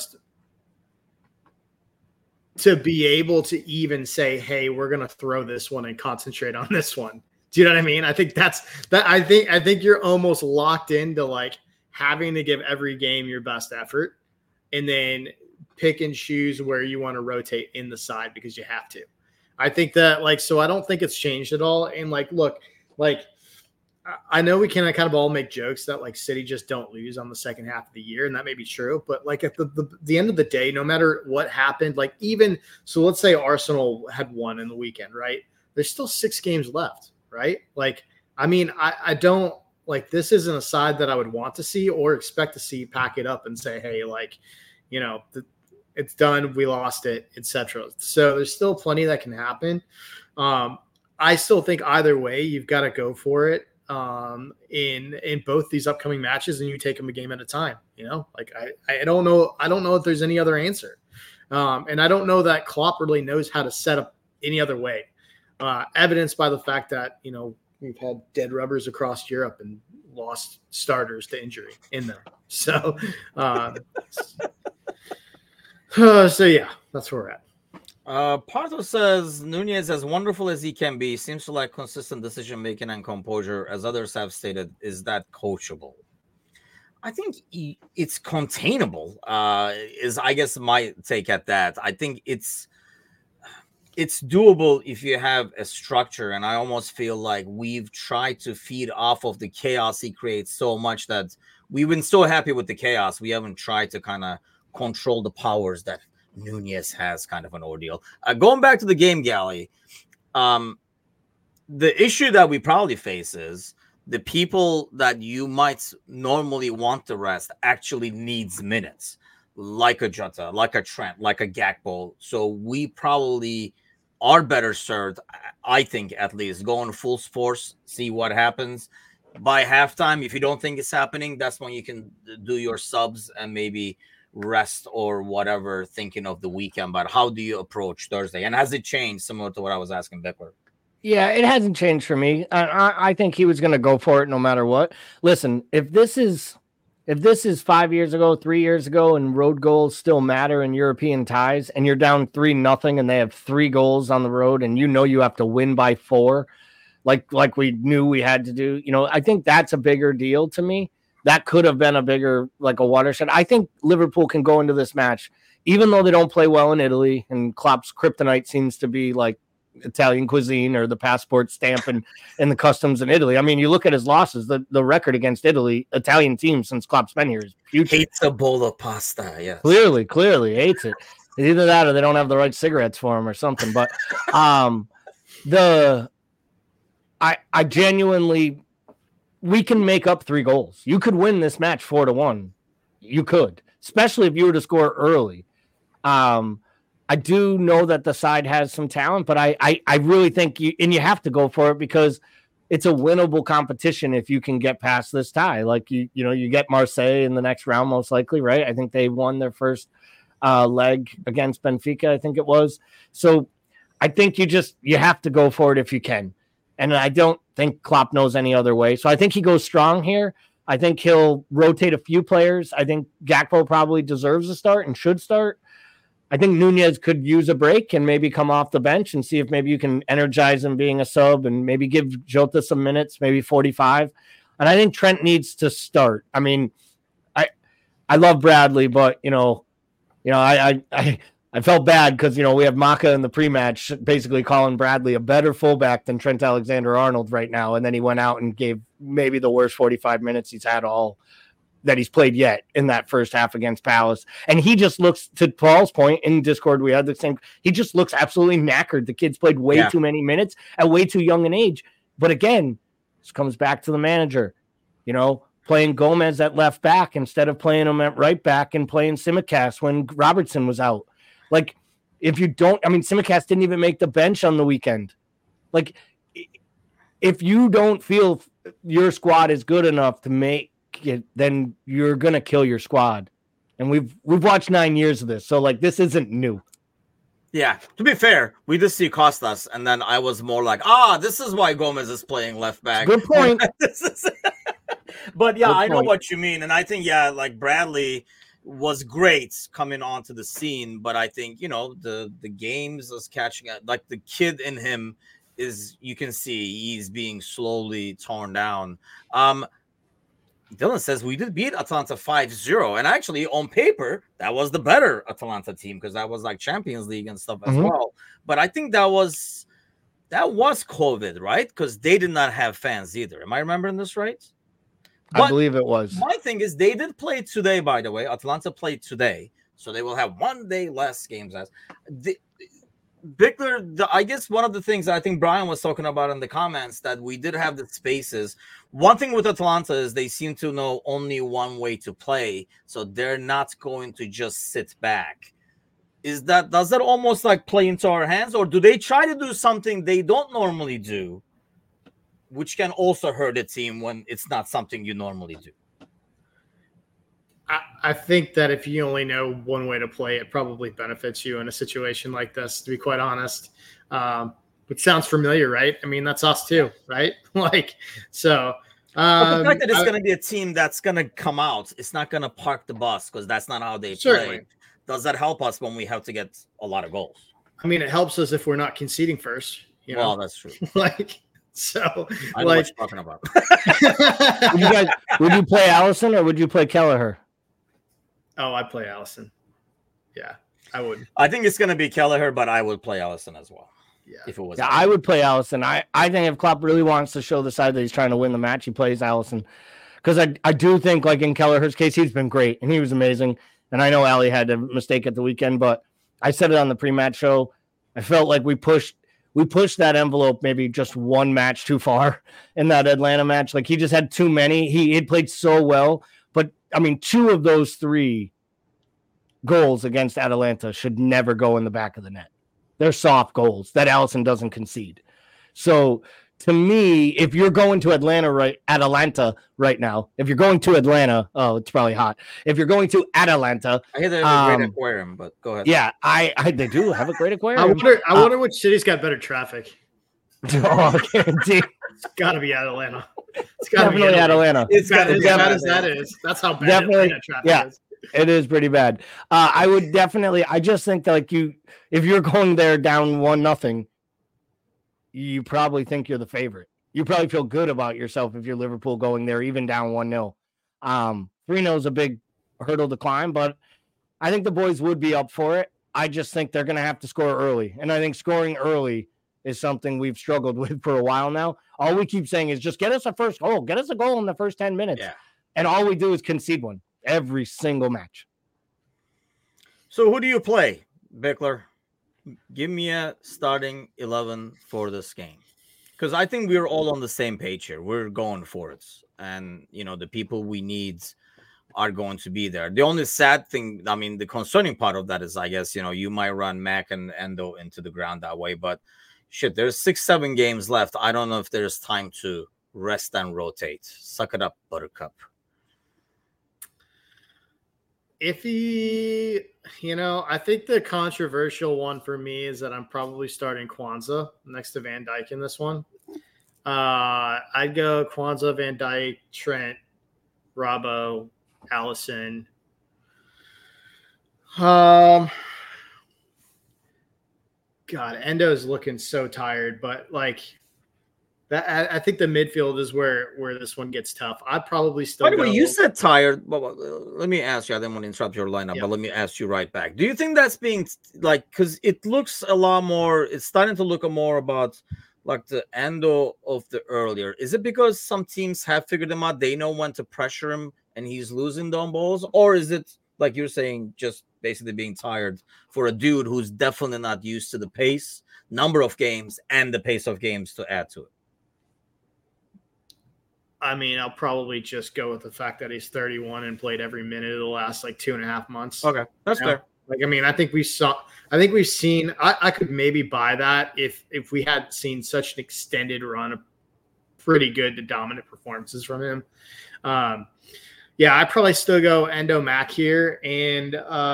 to even say, hey, we're going to throw this one and concentrate on this one. Do you know what I mean? I think I think you're almost locked into like having to give every game your best effort and then pick and choose where you want to rotate in the side because you have to. I think that so I don't think it's changed at all. And look, I know we can kind of all make jokes that City just don't lose on the second half of the year, and that may be true. But at the end of the day, no matter what happened, let's say Arsenal had won in the weekend, right? There's still 6 games left. right? Like, I mean, I don't like this isn't a side that I would want to see or expect to see pack it up and say, hey, like, you know, it's done, we lost it, etc. So there's still plenty that can happen. I still think either way, you've got to go for it in both these upcoming matches, and you take them a game at a time. You know, like I don't know if there's any other answer, and I don't know that Klopp really knows how to set up any other way. Evidenced by the fact that, you know, we've had dead rubbers across Europe and lost starters to injury in them. So, so yeah, that's where we're at. Parto says Nunez, as wonderful as he can be, seems to lack consistent decision making and composure. As others have stated, is that coachable? I think it's containable. Is, I guess, my take at that. I think it's doable if you have a structure, and I almost feel like we've tried to feed off of the chaos he creates so much that we've been so happy with the chaos. We haven't tried to kind of control the powers that Nunez has, kind of an ordeal. Going back to the game, Gally, the issue that we probably face is the people that you might normally want to rest actually needs minutes, like a Jota, like a Trent, like a Gakpo. So we probably are better served, I think, at least going full force, see what happens. By halftime, if you don't think it's happening, that's when you can do your subs and maybe rest or whatever, thinking of the weekend. But how do you approach Thursday? And has it changed, similar to what I was asking Bickler? Yeah, it hasn't changed for me. I think he was going to go for it no matter what. Listen, if this is 5 years ago, 3 years ago, and road goals still matter in European ties, and you're down 3-0 and they have 3 goals on the road, and you know you have to win by 4, like we knew we had to do, you know, I think that's a bigger deal to me. That could have been a bigger, like a watershed. I think Liverpool can go into this match, even though they don't play well in Italy, and Klopp's kryptonite seems to be like Italian cuisine or the passport stamp and the customs in Italy. I mean, you look at his losses, the record against Italy, Italian teams since Klopp's been here is huge. Hates a bowl of pasta, yes. Clearly hates it. It's either that or they don't have the right cigarettes for him or something. But I genuinely, we can make up 3 goals. You could win this match 4-1. You could, especially if you were to score early. I do know that the side has some talent, but I really think you have to go for it because it's a winnable competition if you can get past this tie. Like you get Marseille in the next round, most likely, right? I think they won their first leg against Benfica, I think it was. So I think you have to go for it if you can. And I don't think Klopp knows any other way. So I think he goes strong here. I think he'll rotate a few players. I think Gakpo probably deserves a start and should start. I think Nunez could use a break and maybe come off the bench and see if maybe you can energize him being a sub and maybe give Jota some minutes, maybe 45. And I think Trent needs to start. I mean, I love Bradley, but I felt bad because, we have Maka in the pre-match basically calling Bradley a better fullback than Trent Alexander-Arnold right now. And then he went out and gave maybe the worst 45 minutes he's had that he's played yet in that first half against Palace. And he just looks, to Paul's point in Discord, we had the same, he just looks absolutely knackered. The kid's played way too many minutes at way too young an age. But again, this comes back to the manager, playing Gomez at left back instead of playing him at right back and playing Tsimikas when Robertson was out. Like, Tsimikas didn't even make the bench on the weekend. Like, if you don't feel your squad is good enough to make it, then you're going to kill your squad. And we've watched 9 years of this. So, this isn't new. Yeah, to be fair, we did see Costas, and then I was more like, this is why Gomez is playing left back. Good point. But, yeah, I know what you mean. And I think, Bradley was great coming onto the scene, but I think the games is catching up. Like, the kid in him is, you can see he's being slowly torn down. Dylan says we did beat Atalanta 5-0, and actually on paper that was the better Atalanta team because that was like Champions League and stuff as well. But I think that was COVID, right? Because they did not have fans either. Am I remembering this right? I believe it was. My thing is they did play today, by the way. Atalanta played today, so they will have 1 day less games. Bickler, I guess one of the things I think Brian was talking about in the comments that we did have the spaces. One thing with Atlanta is they seem to know only one way to play, so they're not going to just sit back. Does that almost like play into our hands, or do they try to do something they don't normally do, which can also hurt a team when it's not something you normally do? I think that if you only know one way to play, it probably benefits you in a situation like this, to be quite honest. Which sounds familiar, right? I mean, that's us too, right? Like, so. But the fact that it's going to be a team that's going to come out, it's not going to park the bus because that's not how they play. Does that help us when we have to get a lot of goals? I mean, it helps us if we're not conceding first. You know? Well, that's true. Like, so. I know what you're talking about. Would you play Allison or would you play Kelleher? Oh, I'd play Allison. Yeah, I would. I think it's going to be Kelleher, but I would play Allison as well. Yeah. If it was. Yeah, I would play Allison. I think if Klopp really wants to show the side that he's trying to win the match, he plays Allison. Because I do think, like in Kelleher's case, he's been great and he was amazing. And I know Ali had a mistake at the weekend, but I said it on the pre-match show. I felt like we pushed that envelope maybe just one match too far in that Atlanta match. Like he just had too many. He had played so well. But, I mean, 2 of those 3 goals against Atalanta should never go in the back of the net. They're soft goals that Allison doesn't concede. So, to me, if you're going to Atlanta right now, if you're going to Atlanta, oh, it's probably hot. If you're going to Atalanta. I hear they have a great aquarium, but go ahead. Yeah, they do have a great aquarium. I wonder which city's got better traffic. Oh, guarantee. It's got to be Atlanta. It's got to be Atlanta. It's got as bad as that is. That's how bad Atlanta traffic is. It is pretty bad. I would definitely. I just think that if you're going there down 1-0, you probably think you're the favorite. You probably feel good about yourself if you're Liverpool going there, even down 1-0. 3-0 is a big hurdle to climb, but I think the boys would be up for it. I just think they're going to have to score early, and I think scoring early is something we've struggled with for a while now. All we keep saying is just get us a first goal. Get us a goal in the first 10 minutes. Yeah. And all we do is concede one every single match. So who do you play, Bickler? Give me a starting 11 for this game. Because I think we're all on the same page here. We're going for it. And, the people we need are going to be there. The only sad thing, I mean, the concerning part of that is, I guess, you might run Mac and Endo into the ground that way. But, there's 6-7 games left. I don't know if there's time to rest and rotate. Suck it up, Buttercup. I think the controversial one for me is that I'm probably starting Kwanzaa next to Van Dijk in this one. I'd go Kwanzaa, Van Dijk, Trent, Robbo, Allison. God, Endo's looking so tired, but that, I think the midfield is where this one gets tough. I'd probably still. By the way, you said tired. Well, let me ask you. I didn't want to interrupt your lineup, but let me ask you right back. Do you think that's being because it looks a lot more? It's starting to look more about the Endo of the earlier. Is it because some teams have figured him out? They know when to pressure him, and he's losing down balls, or is it like you're saying, just basically being tired for a dude who's definitely not used to the pace, number of games, and the pace of games to add to it? I mean, I'll probably just go with the fact that he's 31 and played every minute of the last 2.5 months. Okay, that's fair. I think we've seen. I could maybe buy that if we had seen such an extended run of pretty good to dominant performances from him. I'd probably still go Endo Mac here, and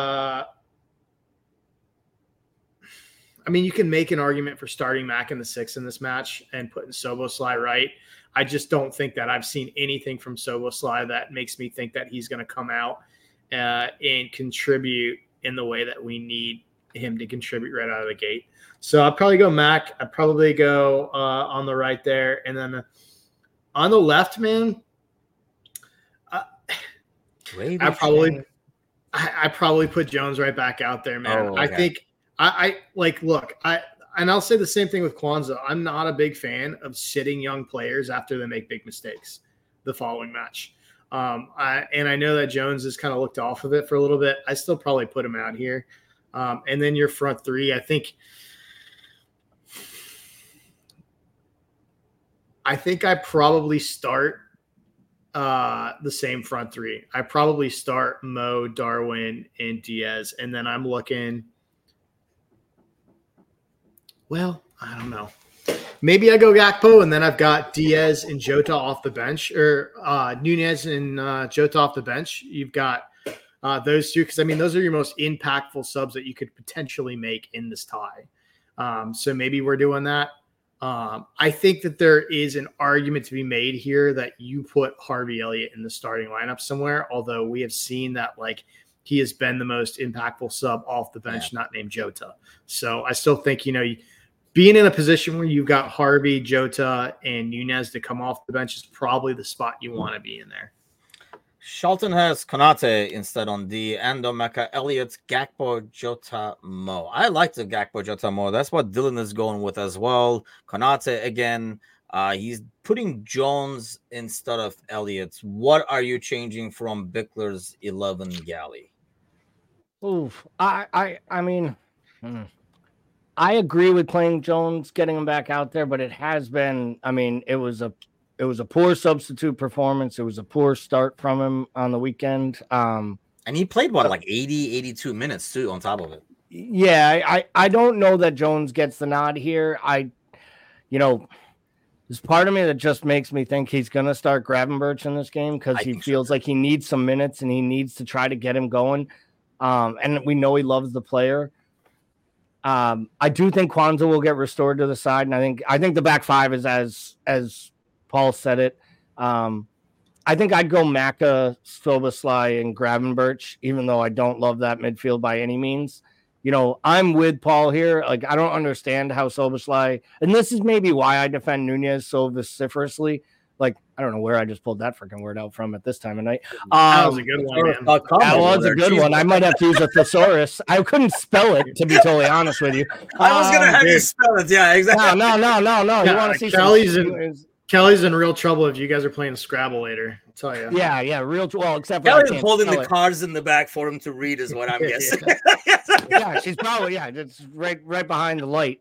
you can make an argument for starting Mac in the 6 in this match and putting Szoboszlai right. I just don't think that I've seen anything from Szoboszlai that makes me think that he's going to come out and contribute in the way that we need him to contribute right out of the gate. So I'll probably go Mac. I'd probably go on the right there. And then on the left, man, I probably put Jones right back out there, man. Oh, okay. I think and I'll say the same thing with Kwanzaa. I'm not a big fan of sitting young players after they make big mistakes the following match. I know that Jones has kind of looked off of it for a little bit. I still probably put him out here. And then your front three, I think I think I probably start the same front three. I probably start Mo, Darwin, and Diaz, and then I'm looking. Well, I don't know. Maybe I go Gakpo, and then I've got Diaz and Jota off the bench, or Nunez and Jota off the bench. You've got those two, because I mean those are your most impactful subs that you could potentially make in this tie. So maybe we're doing that. I think that there is an argument to be made here that you put Harvey Elliott in the starting lineup somewhere, although we have seen that like he has been the most impactful sub off the bench, not named Jota. So I still think, being in a position where you've got Harvey, Jota, and Nunez to come off the bench is probably the spot you want to be in there. Charlton has Konate instead on D, Ando, Mecca, Elliott, Gakpo, Jota, Mo. I like the Gakpo, Jota, Mo. That's what Dylan is going with as well. Konate again. He's putting Jones instead of Elliott. What are you changing from Bickler's 11 galley? Oof. I mean, I agree with playing Jones, getting him back out there, but it has been, I mean, it was a poor substitute performance. It was a poor start from him on the weekend. And he played like 80, 82 minutes too on top of it. Yeah, I don't know that Jones gets the nod here. There's part of me that just makes me think he's going to start Gravenberch in this game because he feels like he needs some minutes and he needs to try to get him going. And we know he loves the player. I do think Kwanzaa will get restored to the side, and I think the back five is as Paul said it. I think I'd go Maka, Szoboszlai, and Gravenberch, even though I don't love that midfield by any means. I'm with Paul here. Like, I don't understand how Szoboszlai, and this is maybe why I defend Nunez so vociferously. Like, I don't know where I just pulled that freaking word out from at this time of night. That was a good one, man. That was a good one. I might have to use a thesaurus. I couldn't spell it, to be totally honest with you. I was going to have you spell it. Yeah, exactly. No. Yeah, you want to see Kelly's in real trouble if you guys are playing Scrabble later. I'll tell you. Yeah, well, except for Kelly's holding the cards in the back for him to read is what I'm guessing. Yeah, she's probably, it's right behind the light.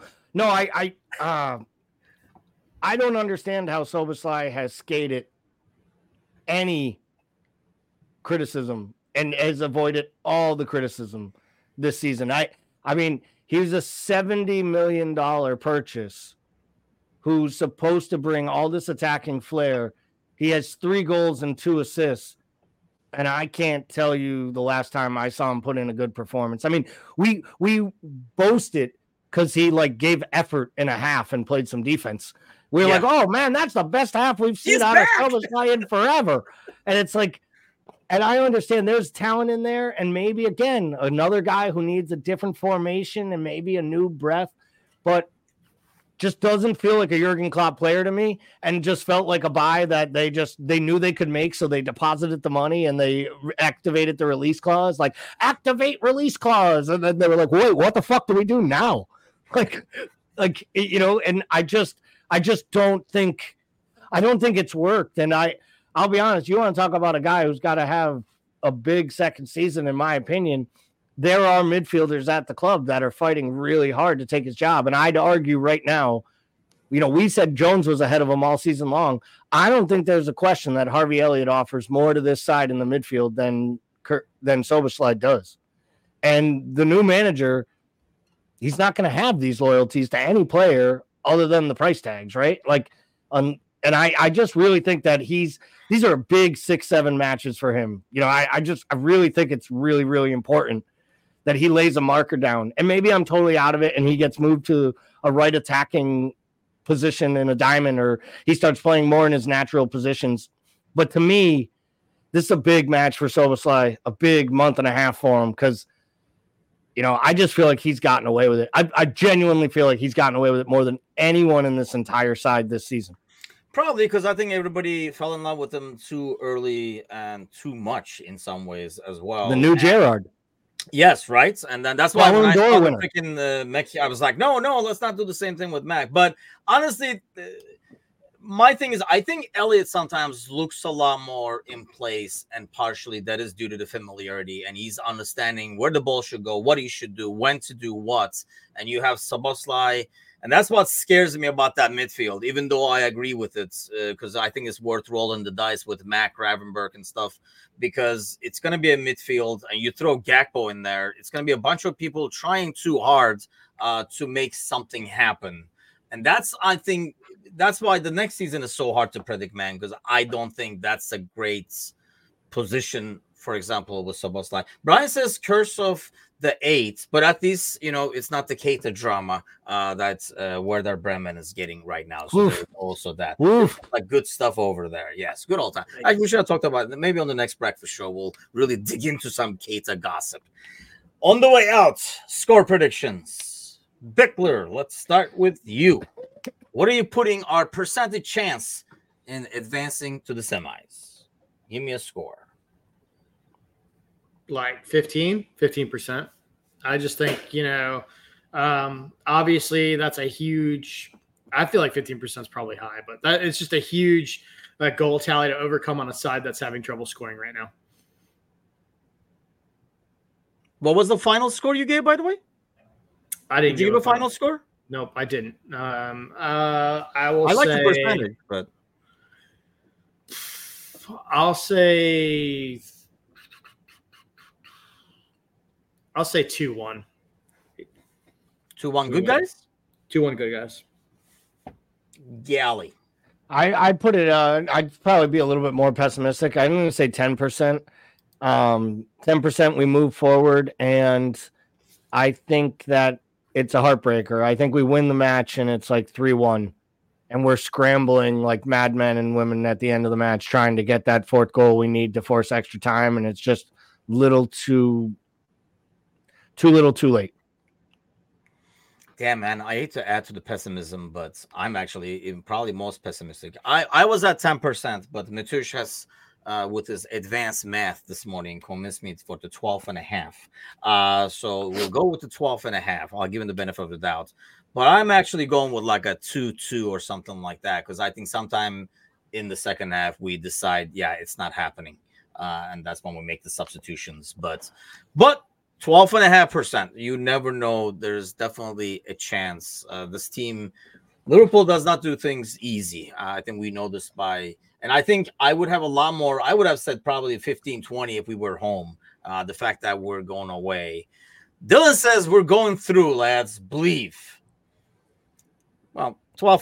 I don't understand how Szoboszlai has skated any criticism and has avoided all the criticism this season. I mean, he was a $70 million purchase who's supposed to bring all this attacking flair. He has 3 goals and 2 assists. And I can't tell you the last time I saw him put in a good performance. I mean, we boasted because he gave effort in a half and played some defense. We were like, oh, man, that's the best half we've seen out of Szoboszlai in forever. And it's like, and I understand there's talent in there. And maybe, again, another guy who needs a different formation and maybe a new breath. But just doesn't feel like a Jurgen Klopp player to me, and just felt like a buy that they knew they could make. So they deposited the money and they activated the release clause, like activate release clause. And then they were like, wait, what the fuck do we do now? And I just don't think it's worked. And I'll be honest, you want to talk about a guy who's got to have a big second season, in my opinion. There are midfielders at the club that are fighting really hard to take his job. And I'd argue right now, we said Jones was ahead of him all season long. I don't think there's a question that Harvey Elliott offers more to this side in the midfield than Szoboszlai does. And the new manager, he's not going to have these loyalties to any player other than the price tags, right? And I just really think that these are big 6-7 matches for him. I really think it's really, really important that he lays a marker down. And maybe I'm totally out of it and he gets moved to a right attacking position in a diamond, or he starts playing more in his natural positions. But to me, this is a big match for Szoboszlai, a big month and a half for him, because, I just feel like he's gotten away with it. I genuinely feel like he's gotten away with it more than anyone in this entire side this season. Probably because I think everybody fell in love with him too early and too much in some ways as well. The new Gerrard. Yes, right. And then that's why when I saw the freaking Mac, I was like, no, let's not do the same thing with Mac. But honestly, my thing is, I think Elliot sometimes looks a lot more in place, and partially that is due to the familiarity, and he's understanding where the ball should go, what he should do, when to do what. And you have Szoboszlai, and that's what scares me about that midfield, even though I agree with it, because I think it's worth rolling the dice with Mac Gravenberch and stuff, because it's going to be a midfield, and you throw Gakpo in there, it's going to be a bunch of people trying too hard to make something happen. And I think that's why the next season is so hard to predict, man, because I don't think that's a great position, for example, with Szoboszlai. Brian says curse of the 8, but at least, it's not the Keita drama that's Werder Bremen is getting right now. So there's also that. Like good stuff over there. Yes, good old time. We should have talked about it. Maybe on the next breakfast show, we'll really dig into some Keita gossip. On the way out, score predictions. Bickler, let's start with you. What are you putting our percentage chance in advancing to the semis? Give me a score. Like 15%. I just think, obviously that's a huge, I feel like 15% is probably high, but it's just a huge goal tally to overcome on a side that's having trouble scoring right now. What was the final score you gave, by the way? I didn't give a final score. Nope, I didn't. I like the percentage, but I'll say 2-1. 2-1 good guys? 2-1 good guys. Galley. I put it, I'd probably be a little bit more pessimistic. I'm going to say 10%. 10% we move forward, and I think that it's a heartbreaker. I think we win the match, and it's like 3-1, and we're scrambling like madmen and women at the end of the match trying to get that fourth goal we need to force extra time, and it's just too little too late. Damn, man, I hate to add to the pessimism, but I'm actually probably most pessimistic. I was at 10%, but Matush has, with his advanced math this morning, convinced me for the 12.5. So we'll go with the 12.5. I'll give him the benefit of the doubt. But I'm actually going with like a 2-2 or something like that, because I think sometime in the second half we decide, it's not happening. And that's when we make the substitutions. But 12.5%. You never know. There's definitely a chance. This team, Liverpool, does not do things easy. I think we know this and I think I would have a lot more. I would have said probably 15-20 if we were home. The fact that we're going away. Dylan says we're going through, lads. Believe. Well,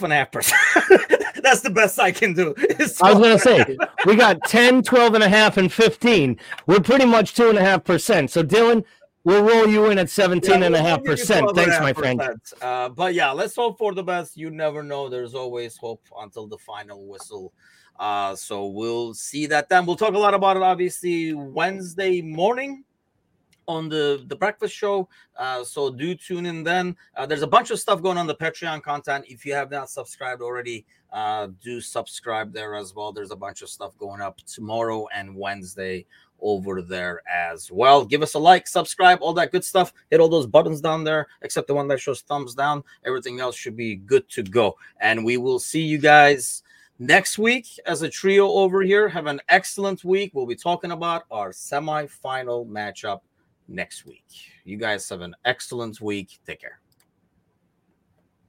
12.5%. That's the best I can do. I was going to say, we got 10, 12.5, and 15. We're pretty much 2.5%. So, Dylan, we'll roll you in at 17.5%. Thanks, my friend. But let's hope for the best. You never know. There's always hope until the final whistle. So we'll see that then. We'll talk a lot about it, obviously, Wednesday morning on the breakfast show. So do tune in then. There's a bunch of stuff going on the Patreon content. If you have not subscribed already, do subscribe there as well. There's a bunch of stuff going up tomorrow and Wednesday over there as well. Give us a like, subscribe, all that good stuff. Hit all those buttons down there, except the one that shows thumbs down. Everything else should be good to go. And we will see you guys next week as a trio over here. Have an excellent week. We'll be talking about our semifinal matchup next week. You guys have an excellent week. Take care.